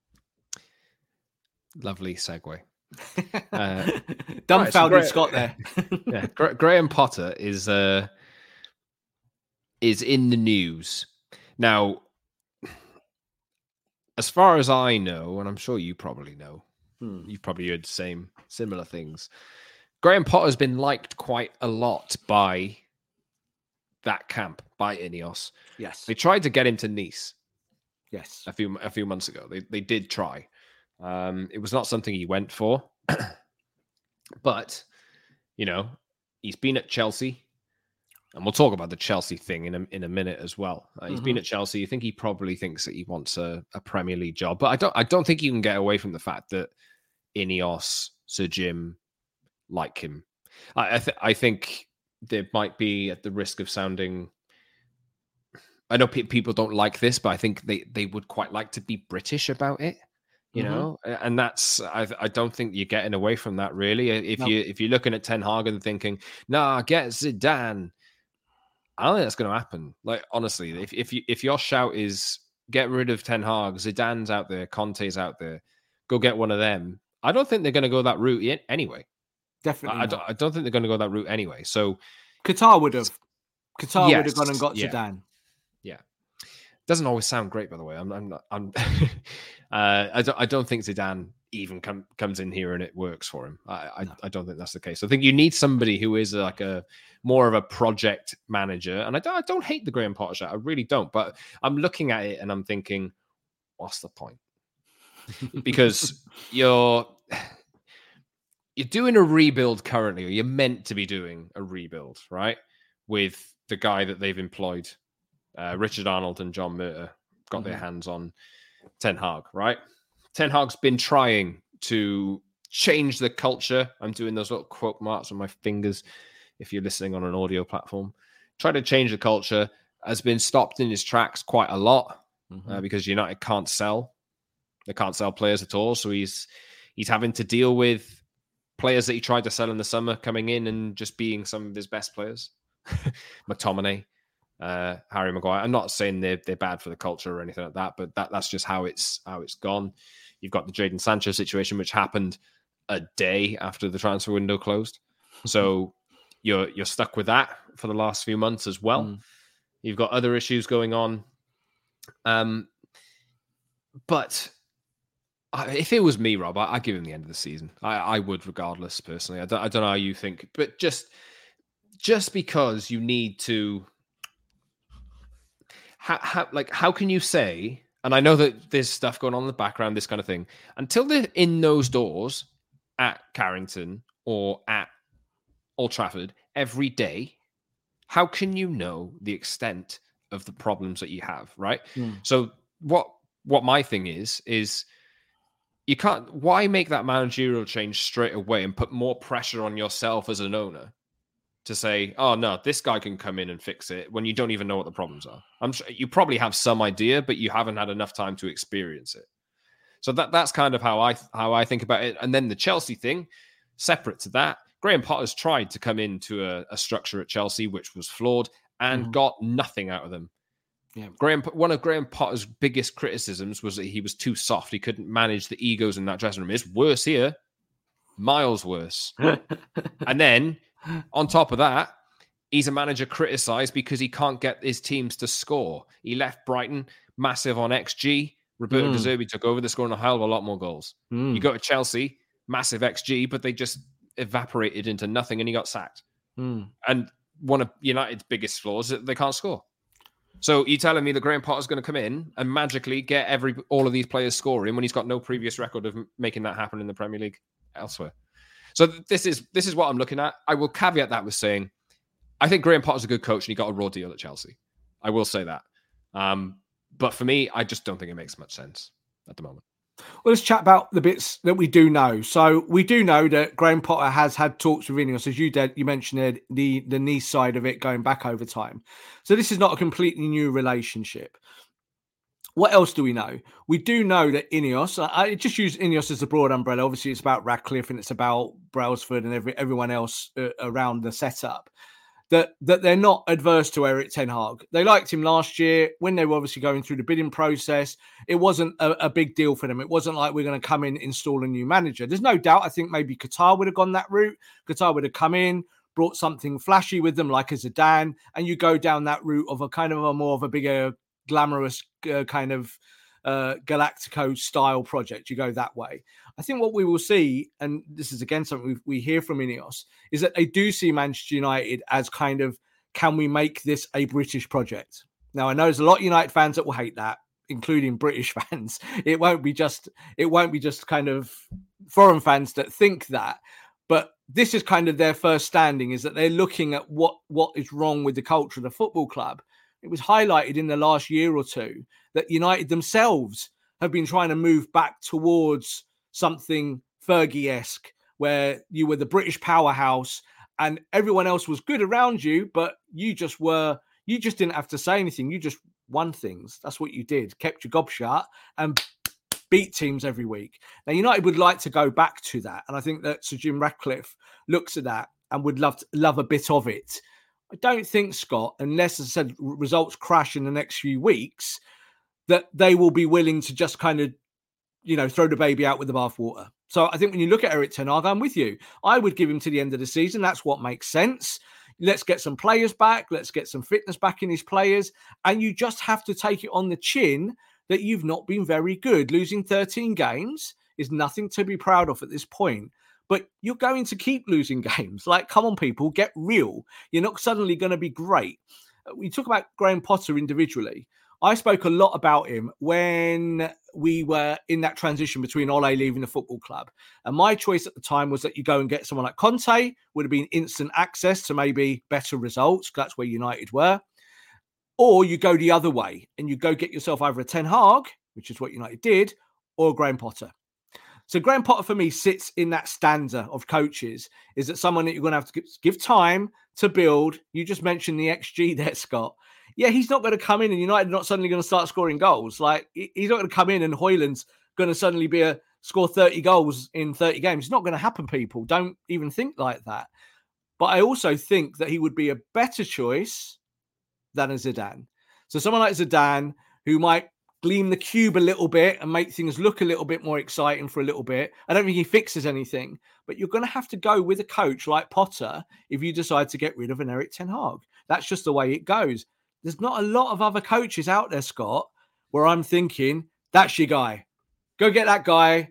Lovely segue.
Dumbfounded Scott there.
Yeah, Graham Potter is in the news. Now, as far as I know, and I'm sure you probably know, you've probably heard similar things. Graham Potter's been liked quite a lot by that camp, by Ineos.
Yes.
They tried to get him to Nice.
Yes.
A few months ago. They did try. It was not something he went for. But, you know, he's been at Chelsea. And we'll talk about the Chelsea thing in a minute as well. He's been at Chelsea. I think he probably thinks that he wants a Premier League job. But I don't think you can get away from the fact that Ineos, Sir Jim, like him. I think there might be, at the risk of sounding... I know people don't like this, but I think they would quite like to be British about it. You know, and that's I don't think you're getting away from that really. If you're looking at Ten Hag and thinking, nah, get Zidane, I don't think that's going to happen. Like, honestly, if your shout is get rid of Ten Hag, Zidane's out there, Conte's out there, go get one of them. I don't think they're going to go that route yet anyway.
Definitely,
I don't think they're going to go that route anyway. So
Qatar would have gone and got Zidane.
Yeah. Doesn't always sound great, by the way. I don't think Zidane even comes in here and it works for him. I don't think that's the case. I think you need somebody who is like a more of a project manager. And I don't hate the Graham Potter shot. I really don't. But I'm looking at it and I'm thinking, what's the point? Because you're doing a rebuild currently, or you're meant to be doing a rebuild, right? With the guy that they've employed. Richard Arnold and John Murtough got their hands on Ten Hag, right? Ten Hag's been trying to change the culture. I'm doing those little quote marks on my fingers if you're listening on an audio platform. Try to change the culture, has been stopped in his tracks quite a lot because United can't sell. They can't sell players at all. So he's having to deal with players that he tried to sell in the summer coming in and just being some of his best players. McTominay. Harry Maguire. I'm not saying they're bad for the culture or anything like that, but that's just how it's gone. You've got the Jadon Sancho situation, which happened a day after the transfer window closed. So you're stuck with that for the last few months as well. You've got other issues going on. But if it was me, Rob, I'd give him the end of the season. I would, regardless, personally. I don't know how you think, but just because you need to. How can you say, and I know that there's stuff going on in the background, this kind of thing, until they're in those doors at Carrington or at Old Trafford every day, how can you know the extent of the problems that you have, right? So what my thing is you can't, why make that managerial change straight away and put more pressure on yourself as an owner to say, oh no, this guy can come in and fix it when you don't even know what the problems are. I'm sure you probably have some idea, but you haven't had enough time to experience it. So that's kind of how I think about it. And then the Chelsea thing, separate to that, Graham Potter's tried to come into a structure at Chelsea which was flawed and got nothing out of them. Yeah, one of Graham Potter's biggest criticisms was that he was too soft. He couldn't manage the egos in that dressing room. It's worse here, miles worse. And then on top of that, He's a manager criticised because he can't get his teams to score. He left Brighton massive on XG. Roberto De Zerbi took over. They're scoring a hell of a lot more goals. You go to Chelsea, massive XG, but they just evaporated into nothing and he got sacked. And one of United's biggest flaws is that they can't score. So you're telling me that Graham Potter's going to come in and magically get all of these players scoring when he's got no previous record of making that happen in the Premier League elsewhere? So this is what I'm looking at. I will caveat that with saying, I think Graham Potter's a good coach and he got a raw deal at Chelsea. I will say that. But for me, I just don't think it makes much sense at the moment.
Well, let's chat about the bits that we do know. So we do know that Graham Potter has had talks with Ineos, as you mentioned, the Nice side of it going back over time. So this is not a completely new relationship. What else do we know? We do know that Ineos, I just use Ineos as a broad umbrella. Obviously, it's about Radcliffe and it's about Brailsford and everyone else around the setup. That they're not adverse to Erik ten Hag. They liked him last year when they were obviously going through the bidding process. It wasn't a big deal for them. It wasn't like we're going to come in, install a new manager. There's no doubt. I think maybe Qatar would have gone that route. Qatar would have come in, brought something flashy with them like a Zidane, and you go down that route of a kind of a more of a bigger, glamorous kind of Galactico style project. You go that way. I think what we will see, and this is again something we hear from Ineos, is that they do see Manchester United as kind of, can we make this a British project? Now, I know there's a lot of United fans that will hate that, including British fans. It won't be just kind of foreign fans that think that. But this is kind of their first standing, is that they're looking at what is wrong with the culture of the football club. It was highlighted in the last year or two that United themselves have been trying to move back towards something Fergie-esque, where you were the British powerhouse and everyone else was good around you, but you just didn't have to say anything. You just won things. That's what you did. Kept your gob shut and beat teams every week. Now, United would like to go back to that. And I think that Sir Jim Ratcliffe looks at that and would love a bit of it. I don't think, Scott, unless, as I said, results crash in the next few weeks, that they will be willing to just kind of, throw the baby out with the bathwater. So I think when you look at Erik ten Hag, I'm with you. I would give him to the end of the season. That's what makes sense. Let's get some players back. Let's get some fitness back in his players. And you just have to take it on the chin that you've not been very good. Losing 13 games is nothing to be proud of at this point. But you're going to keep losing games. Like, come on, people, get real. You're not suddenly going to be great. We talk about Graham Potter individually. I spoke a lot about him when we were in that transition between Ole leaving the football club. And my choice at the time was that you go and get someone like Conte, would have been instant access to maybe better results. That's where United were. Or you go the other way and you go get yourself either a Ten Hag, which is what United did, or a Graham Potter. So Graham Potter, for me, sits in that stanza of coaches, is that someone that you're going to have to give time to build. You just mentioned the XG there, Scott. Yeah, he's not going to come in and United are not suddenly going to start scoring goals. Like, he's not going to come in and Højlund's going to suddenly score 30 goals in 30 games. It's not going to happen, people. Don't even think like that. But I also think that he would be a better choice than a Zidane. So someone like Zidane, who might gleam the cube a little bit and make things look a little bit more exciting for a little bit. I don't think he fixes anything, but you're going to have to go with a coach like Potter if you decide to get rid of an Erik ten Hag. That's just the way it goes. There's not a lot of other coaches out there, Scott, where I'm thinking, that's your guy. Go get that guy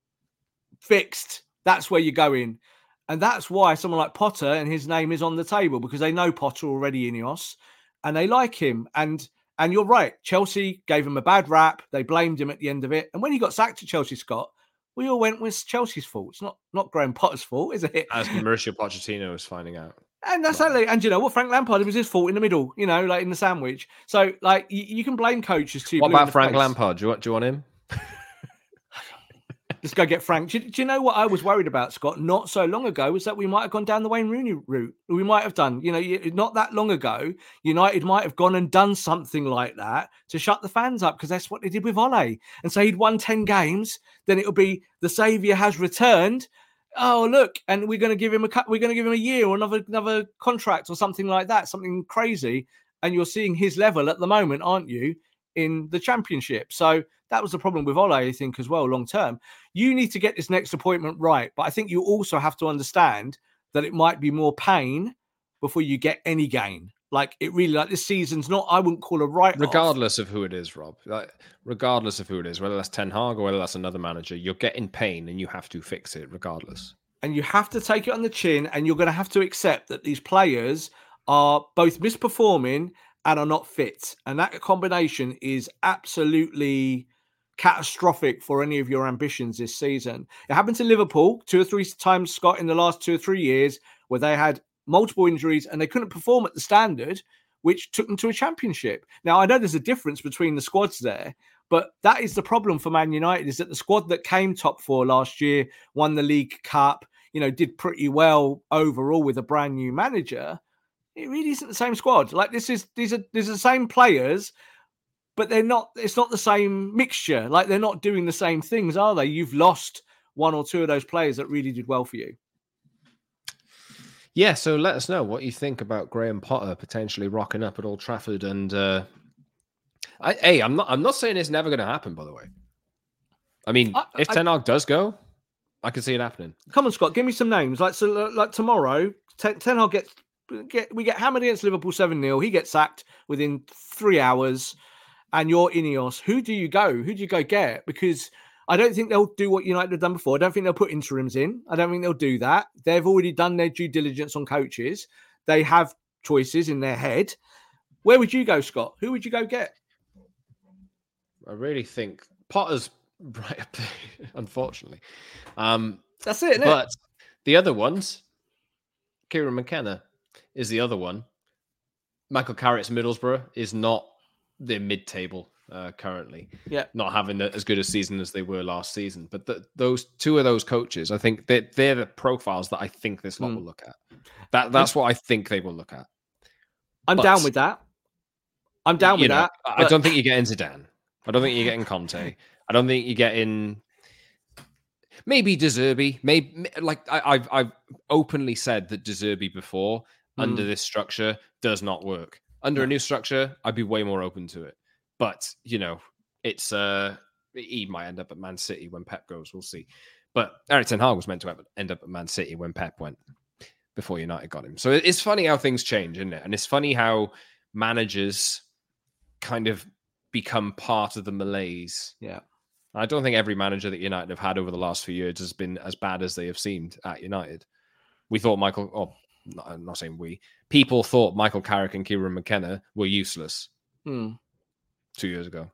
fixed. That's where you're going. And that's why someone like Potter and his name is on the table, because they know Potter already in Ineos and they like him. And you're right. Chelsea gave him a bad rap. They blamed him at the end of it. And when he got sacked at Chelsea, Scott, we all went, it's Chelsea's fault. It's not Graham Potter's fault, is it?
As Mauricio Pochettino was finding out.
And that's exactly. And you know what? Frank Lampard, it was his fault in the middle, like in the sandwich. So, like, you can blame coaches too.
What about Frank Lampard? Do you want him?
Let's go get Frank. Do you know what I was worried about, Scott? Not so long ago was that we might have gone down the Wayne Rooney route. We might have done, not that long ago, United might have gone and done something like that to shut the fans up, because that's what they did with Ole. And so he'd won 10 games, then it'll be the saviour has returned. Oh, look, and we're going to give him a year or another contract or something like that, something crazy. And you're seeing his level at the moment, aren't you, in the Championship? So that was the problem with Ole, I think, as well, long term. You need to get this next appointment right. But I think you also have to understand that it might be more pain before you get any gain. Like it really, like this season's not, I wouldn't call a write-off.
Regardless of who it is, Rob, regardless of who it is, whether that's Ten Hag or whether that's another manager, you're getting pain and you have to fix it regardless.
And you have to take it on the chin, and you're going to have to accept that these players are both misperforming and are not fit. And that combination is absolutely catastrophic for any of your ambitions this season. It happened to Liverpool 2 or 3 times, Scott, in the last 2 or 3 years, where they had multiple injuries and they couldn't perform at the standard, which took them to a championship. Now, I know there's a difference between the squads there, but that is the problem for Man United, is that the squad that came top 4 last year, won the League Cup, did pretty well overall with a brand new manager. It really isn't the same squad. Like these are the same players, but they're not. It's not the same mixture. Like they're not doing the same things, are they? You've lost 1 or 2 of those players that really did well for you.
Yeah. So let us know what you think about Graham Potter potentially rocking up at Old Trafford. And I'm not saying it's never going to happen. By the way, I mean, if Ten Hag does go, I can see it happening.
Come on, Scott, give me some names. Like tomorrow, Ten Hag we get hammered against Liverpool 7-0. He gets sacked within 3 hours, and you're Ineos. Who do you go? Who do you go get? Because I don't think they'll do what United have done before. I don't think they'll put interims in. I don't think they'll do that. They've already done their due diligence on coaches. They have choices in their head. Where would you go, Scott? Who would you go get?
I really think Potter's right up there, unfortunately.
That's it, isn't it?
But the other ones, Kieran McKenna is the other one. Michael Carrick's Middlesbrough is not the mid-table currently. Yeah, not having as good a season as they were last season. But those 2 of those coaches, I think they're the profiles that I think this lot will look at. That's what I think they will look at.
I'm down with that. I'm down with that.
I don't think you're getting Zidane. I don't think you're getting Conte. I don't think you're getting maybe De Zerbi. Maybe I've openly said that De Zerbi before under this structure does not work. Under a new structure, I'd be way more open to it. But it's he might end up at Man City when Pep goes. We'll see. But Erik ten Hag was meant to end up at Man City when Pep went before United got him. So it's funny how things change, isn't it? And it's funny how managers kind of become part of the malaise.
Yeah.
I don't think every manager that United have had over the last few years has been as bad as they have seemed at United. We thought I'm not saying we. People thought Michael Carrick and Kieran McKenna were useless 2 years ago.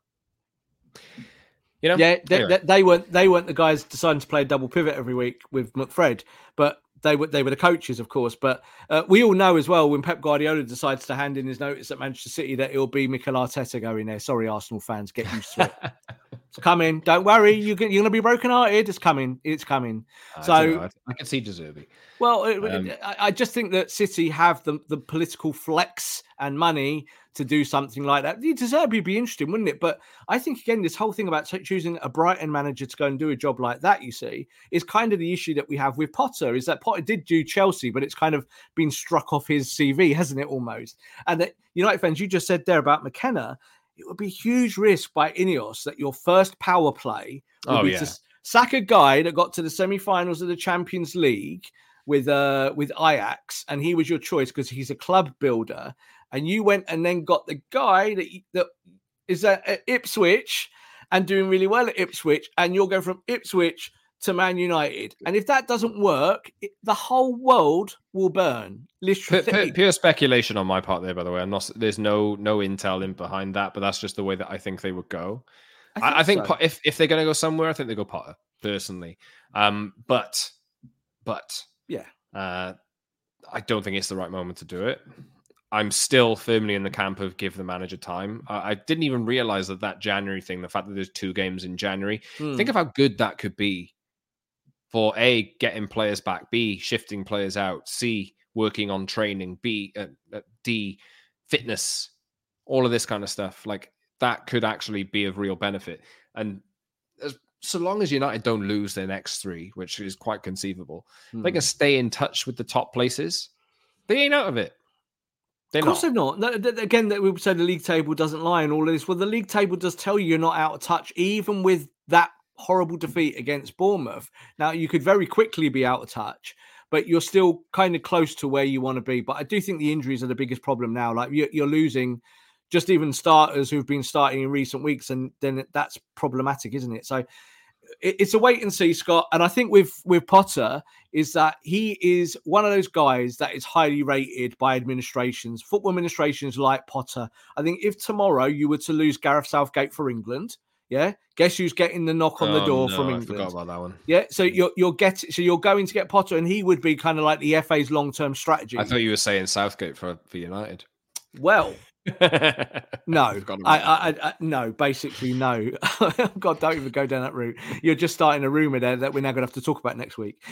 Yeah, they weren't the guys deciding to play a double pivot every week with McFred, but they were the coaches, of course. But we all know as well, when Pep Guardiola decides to hand in his notice at Manchester City, that it'll be Mikel Arteta going there. Sorry, Arsenal fans, get used to it. It's coming. Don't worry. You're going to be broken-hearted. It's coming. It's coming.
I can see De Zerbi.
Well, I just think that City have the political flex and money to do something like that. De Zerbi would be interesting, wouldn't it? But I think, again, this whole thing about choosing a Brighton manager to go and do a job like that, you see, is kind of the issue that we have with Potter, is that Potter did do Chelsea, but it's kind of been struck off his CV, hasn't it, almost? And that United fans, you just said there about McKenna, it would be a huge risk by Ineos that your first power play would be to sack a guy that got to the semi-finals of the Champions League with Ajax, and he was your choice because he's a club builder, and you went and then got the guy that is at Ipswich and doing really well at Ipswich, and you'll go from Ipswich to Man United. And if that doesn't work, the whole world will burn. Literally.
Pure speculation on my part there, by the way. There's no intel in behind that, but that's just the way that I think they would go. I think so. If they're going to go somewhere, I think they go Potter, personally. But yeah, I don't think it's the right moment to do it. I'm still firmly in the camp of give the manager time. I didn't even realize that January thing, the fact that there's 2 games in January, think of how good that could be for A, getting players back, B, shifting players out, C, working on training, B, D, fitness, all of this kind of stuff. Like that could actually be of real benefit. And so long as United don't lose their next 3, which is quite conceivable, they can stay in touch with the top places. They ain't out of it.
Of course they're not. Again, that we say the league table doesn't lie and all of this. Well, the league table does tell you you're not out of touch, even with that horrible defeat against Bournemouth. Now, you could very quickly be out of touch, but you're still kind of close to where you want to be. But I do think the injuries are the biggest problem now. Like you're losing just even starters who've been starting in recent weeks, and then that's problematic, isn't it? So it's a wait and see, Scott. And I think with Potter is that he is one of those guys that is highly rated by administrations, football administrations like Potter. I think if tomorrow you were to lose Gareth Southgate for England, yeah, guess who's getting the knock on the door from England?
I forgot about that one.
Yeah, so you're going to get Potter, and he would be kind of like the FA's long-term strategy.
I thought you were saying Southgate for United.
Well, no, no, basically no. God, don't even go down that route. You're just starting a rumor there that we're now going to have to talk about next week.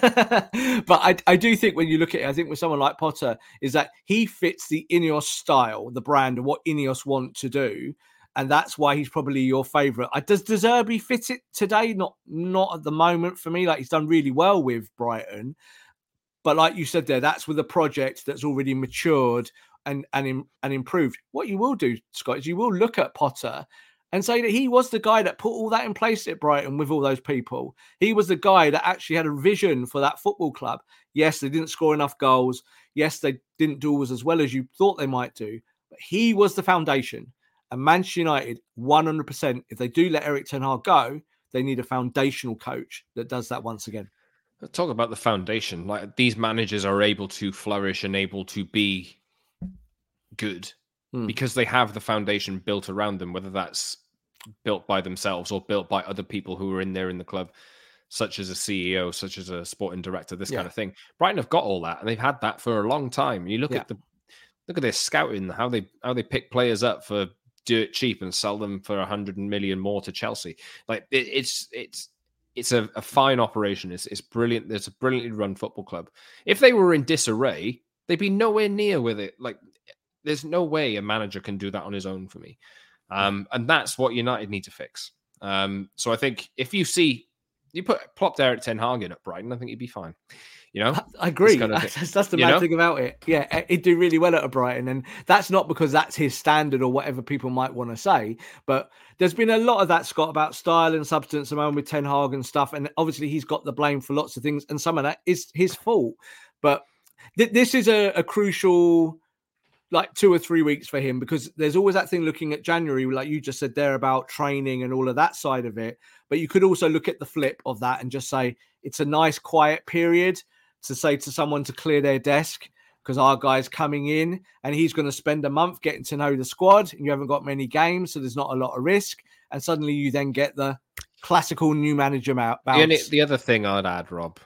But I do think when you look at it, I think with someone like Potter is that he fits the Ineos style, the brand, and what Ineos want to do. And that's why he's probably your favourite. Does De Zerbi fit it today? Not at the moment for me. Like, he's done really well with Brighton. But like you said there, that's with a project that's already matured and improved. What you will do, Scott, is you will look at Potter and say that he was the guy that put all that in place at Brighton with all those people. He was the guy that actually had a vision for that football club. Yes, they didn't score enough goals. Yes, they didn't do as well as you thought they might do. But he was the foundation. And Manchester United, 100%, if they do let Erik ten Hag go, they need a foundational coach that does that once again.
Talk about the foundation. Like, these managers are able to flourish and able to be good because they have the foundation built around them, whether that's built by themselves or built by other people who are in there in the club, such as a CEO, such as a sporting director, this kind of thing. Brighton have got all that, and they've had that for a long time. You look at their scouting, how they pick players up for dirt cheap and sell them for 100 million more to Chelsea. Like, it's a fine operation. It's brilliant. It's a brilliantly run football club. If they were in disarray, they'd be nowhere near with it. Like, there's no way a manager can do that on his own for me. And that's what United need to fix. So I think if you plop Erik ten Hag in at Brighton, I think he'd be fine. You know,
I agree. That's the bad thing about it. Yeah, he'd do really well at Brighton, and that's not because that's his standard or whatever people might want to say. But there's been a lot of that, Scott, about style and substance around with Ten Hag and stuff, and obviously he's got the blame for lots of things, and some of that is his fault. But this is a crucial, like, 2 or 3 weeks for him, because there's always that thing looking at January, like you just said there, about training and all of that side of it. But you could also look at the flip of that and just say it's a nice quiet period to say to someone to clear their desk, because our guy's coming in and he's going to spend a month getting to know the squad, and you haven't got many games, so there's not a lot of risk. And suddenly you then get the classical new manager bounce.
The other thing I'd add, Rob,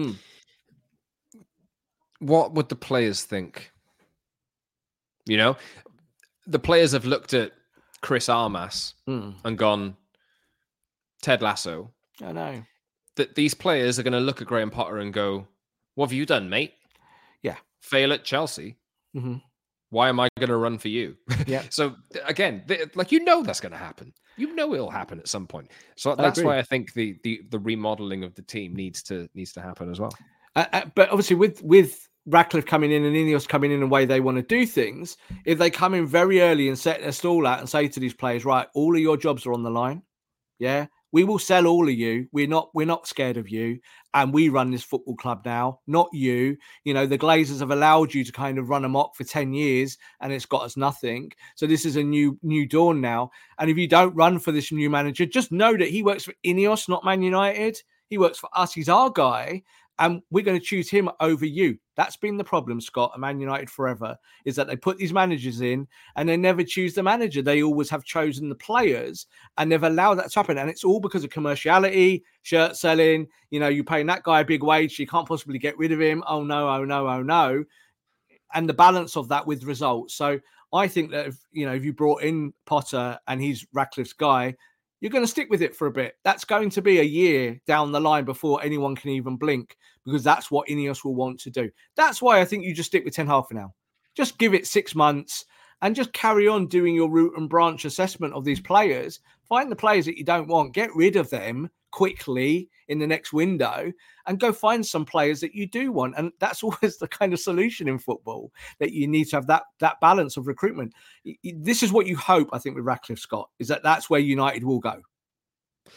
what would the players think? You know, the players have looked at Chris Armas and gone, Ted Lasso.
I know.
That these players are going to look at Graham Potter and go, what have you done, mate?
Yeah.
Fail at Chelsea. Mm-hmm. Why am I going to run for you?
Yeah.
So again, that's going to happen. You know it'll happen at some point. So that's why I think the remodeling of the team needs to happen as well.
But obviously with Ratcliffe coming in and Ineos coming in the way they want to do things, if they come in very early and set their stall out and say to these players, right, all of your jobs are on the line. Yeah. We will sell all of you. We're not scared of you. And we run this football club now, not you. You know, the Glazers have allowed you to kind of run amok for 10 years and it's got us nothing. So this is a new dawn now. And if you don't run for this new manager, just know that he works for Ineos, not Man United. He works for us. He's our guy. And we're going to choose him over you. That's been the problem, Scott, at Man United forever, is that they put these managers in and they never choose the manager. They always have chosen the players and they've allowed that to happen. And it's all because of commerciality, shirt selling. You know, you're paying that guy a big wage, so you can't possibly get rid of him. Oh, no, oh, no, oh, no. And the balance of that with results. So I think that, if you brought in Potter and he's Ratcliffe's guy, you're going to stick with it for a bit. That's going to be a year down the line before anyone can even blink, because that's what Ineos will want to do. That's why I think you just stick with Ten Hag for now. Just give it 6 months and just carry on doing your root and branch assessment of these players. Find the players that you don't want, get rid of them quickly in the next window, and go find some players that you do want. And that's always the kind of solution in football, that you need to have that balance of recruitment. This is what you hope, I think, with Ratcliffe, Scott, is that that's where United will go.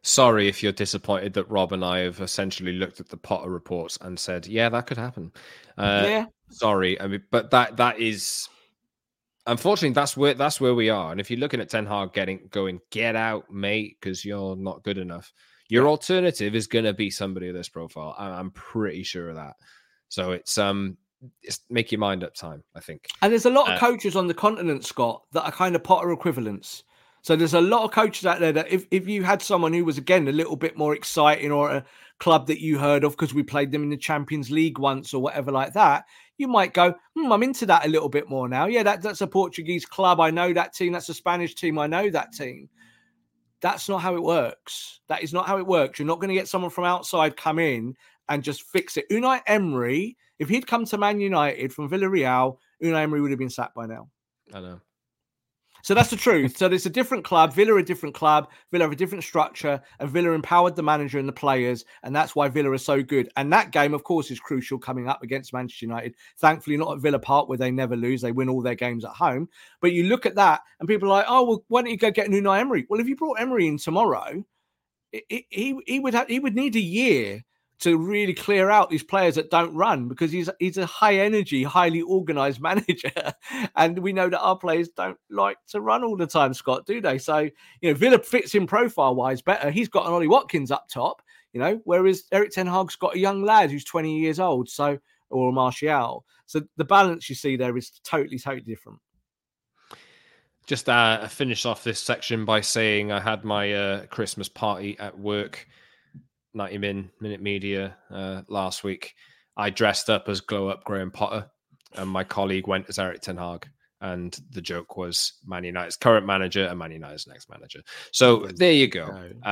Sorry if you're disappointed that Rob and I have essentially looked at the Potter reports and said, yeah, that could happen. Sorry. I mean, but that is, unfortunately, that's where we are. And if you're looking at Ten Hag going, get out, mate, because you're not good enough. Your alternative is going to be somebody of this profile. I'm pretty sure of that. So it's make your mind up time, I think.
And there's a lot of coaches on the continent, Scott, that are kind of Potter equivalents. So there's a lot of coaches out there that if you had someone who was, again, a little bit more exciting, or a club that you heard of because we played them in the Champions League once or whatever like that, you might go, I'm into that a little bit more now. Yeah, that's a Portuguese club. I know that team. That's a Spanish team. I know that team. That's not how it works. That is not how it works. You're not going to get someone from outside come in and just fix it. Unai Emery, if he'd come to Man United from Villarreal, Unai Emery would have been sacked by now.
I know.
So that's the truth. So there's a different club. Villa a different club. Villa have a different structure. And Villa empowered the manager and the players. And that's why Villa are so good. And that game, of course, is crucial coming up against Manchester United. Thankfully, not at Villa Park, where they never lose. They win all their games at home. But you look at that and people are like, oh, well, why don't you go get Unai Emery? Well, if you brought Emery in tomorrow, he would need a year to really clear out these players that don't run, because he's a high energy, highly organized manager. And we know that our players don't like to run all the time, Scott, do they? So, Villa fits in profile wise better. He's got an Ollie Watkins up top, whereas Erik Ten Hag's got a young lad who's 20 years old, or a Martial. So the balance you see there is totally, totally different.
Just finish off this section by saying I had my Christmas party at work, 90-minute media last week. I dressed up as Glow Up Graham Potter, and my colleague went as Erik Ten Hag. And the joke was Man United's current manager and Man United's next manager. So there you go.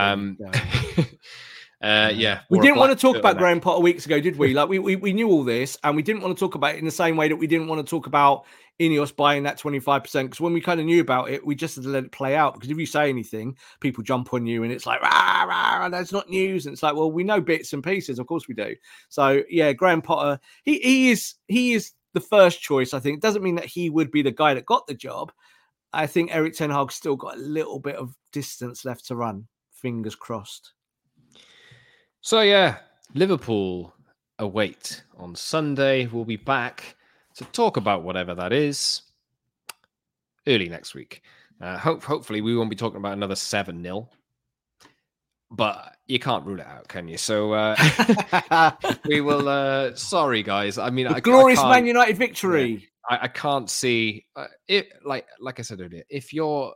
We didn't want to talk about Graham Potter weeks ago, did we? Like we knew all this, and we didn't want to talk about it in the same way that we didn't want to talk about Ineos buying that 25%, because when we kind of knew about it, we just had to let it play out, because if you say anything, people jump on you and it's like, rah, rah, that's not news. And it's like, well, we know bits and pieces. Of course we do. So yeah, Graham Potter, he is the first choice, I think. Doesn't mean that he would be the guy that got the job. I think Erik Ten Hag's still got a little bit of distance left to run. Fingers crossed.
So yeah, Liverpool await on Sunday. We'll be back to talk about whatever that is early next week. Hopefully we won't be talking about another 7-0, but you can't rule it out, can you? So we will. Sorry, guys. I mean,
glorious Man United victory.
Yeah, I can't see it. Like I said earlier, if you're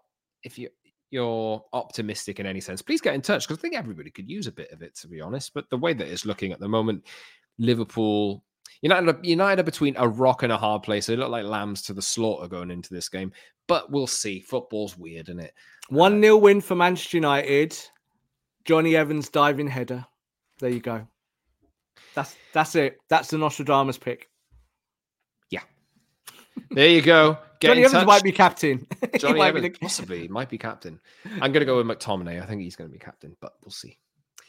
optimistic in any sense, please get in touch, because I think everybody could use a bit of it, to be honest. But the way that it's looking at the moment, Liverpool, United are between a rock and a hard place. They look like lambs to the slaughter going into this game, but we'll see. Football's weird, isn't it?
1-0 win for Manchester United. Johnny Evans diving header. There you go. That's it. That's the Nostradamus pick.
Yeah. There you go.
Johnny Evans might be captain.
Johnny Evans, possibly, might be captain. I'm going to go with McTominay. I think he's going to be captain, but we'll see.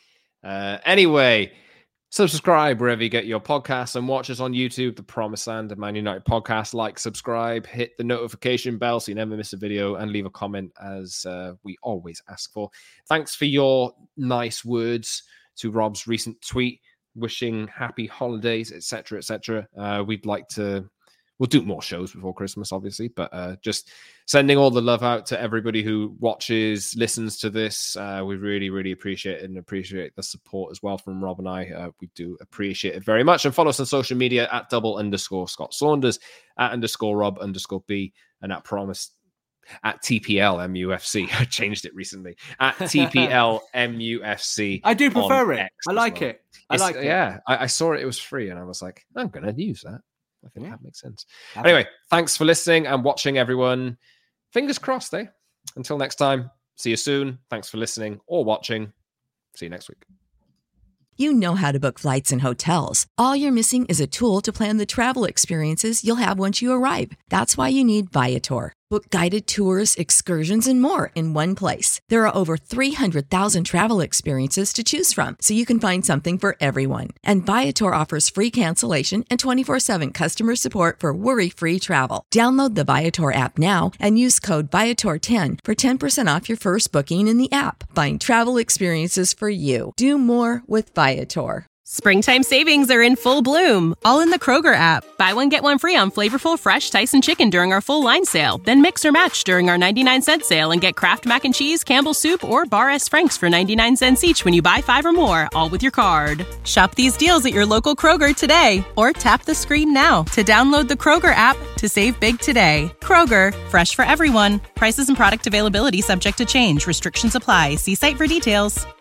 Anyway, subscribe wherever you get your podcasts, and watch us on YouTube, The Promised Land, Man United Podcast. Like, subscribe, hit the notification bell so you never miss a video, and leave a comment, as we always ask for. Thanks for your nice words to Rob's recent tweet, wishing happy holidays, etc., etc. We'll do more shows before Christmas, obviously, but just sending all the love out to everybody who watches, listens to this. We really, really appreciate it, and appreciate the support as well from Rob and I. We do appreciate it very much. And follow us on social media at @double_Scott Saunders, @_Rob_B, and at TPL MUFC. I changed it recently. At TPL MUFC.
I do prefer it. I like it.
Yeah, I saw it. It was free, and I was like, I'm going to use that. I think that makes sense. Anyway, thanks for listening and watching, everyone. Fingers crossed, eh? Until next time, see you soon. Thanks for listening or watching. See you next week.
You know how to book flights and hotels. All you're missing is a tool to plan the travel experiences you'll have once you arrive. That's why you need Viator. Book guided tours, excursions, and more in one place. There are over 300,000 travel experiences to choose from, so you can find something for everyone. And Viator offers free cancellation and 24/7 customer support for worry-free travel. Download the Viator app now and use code Viator10 for 10% off your first booking in the app. Find travel experiences for you. Do more with Viator.
Springtime savings are in full bloom, all in the Kroger app. Buy one, get one free on flavorful fresh Tyson chicken during our full line sale. Then mix or match during our 99-cent sale and get Kraft Mac and Cheese, Campbell's Soup, or Bar S. Frank's for 99 cents each when you buy 5 or more, all with your card. Shop these deals at your local Kroger today, or tap the screen now to download the Kroger app to save big today. Kroger, fresh for everyone. Prices and product availability subject to change. Restrictions apply. See site for details.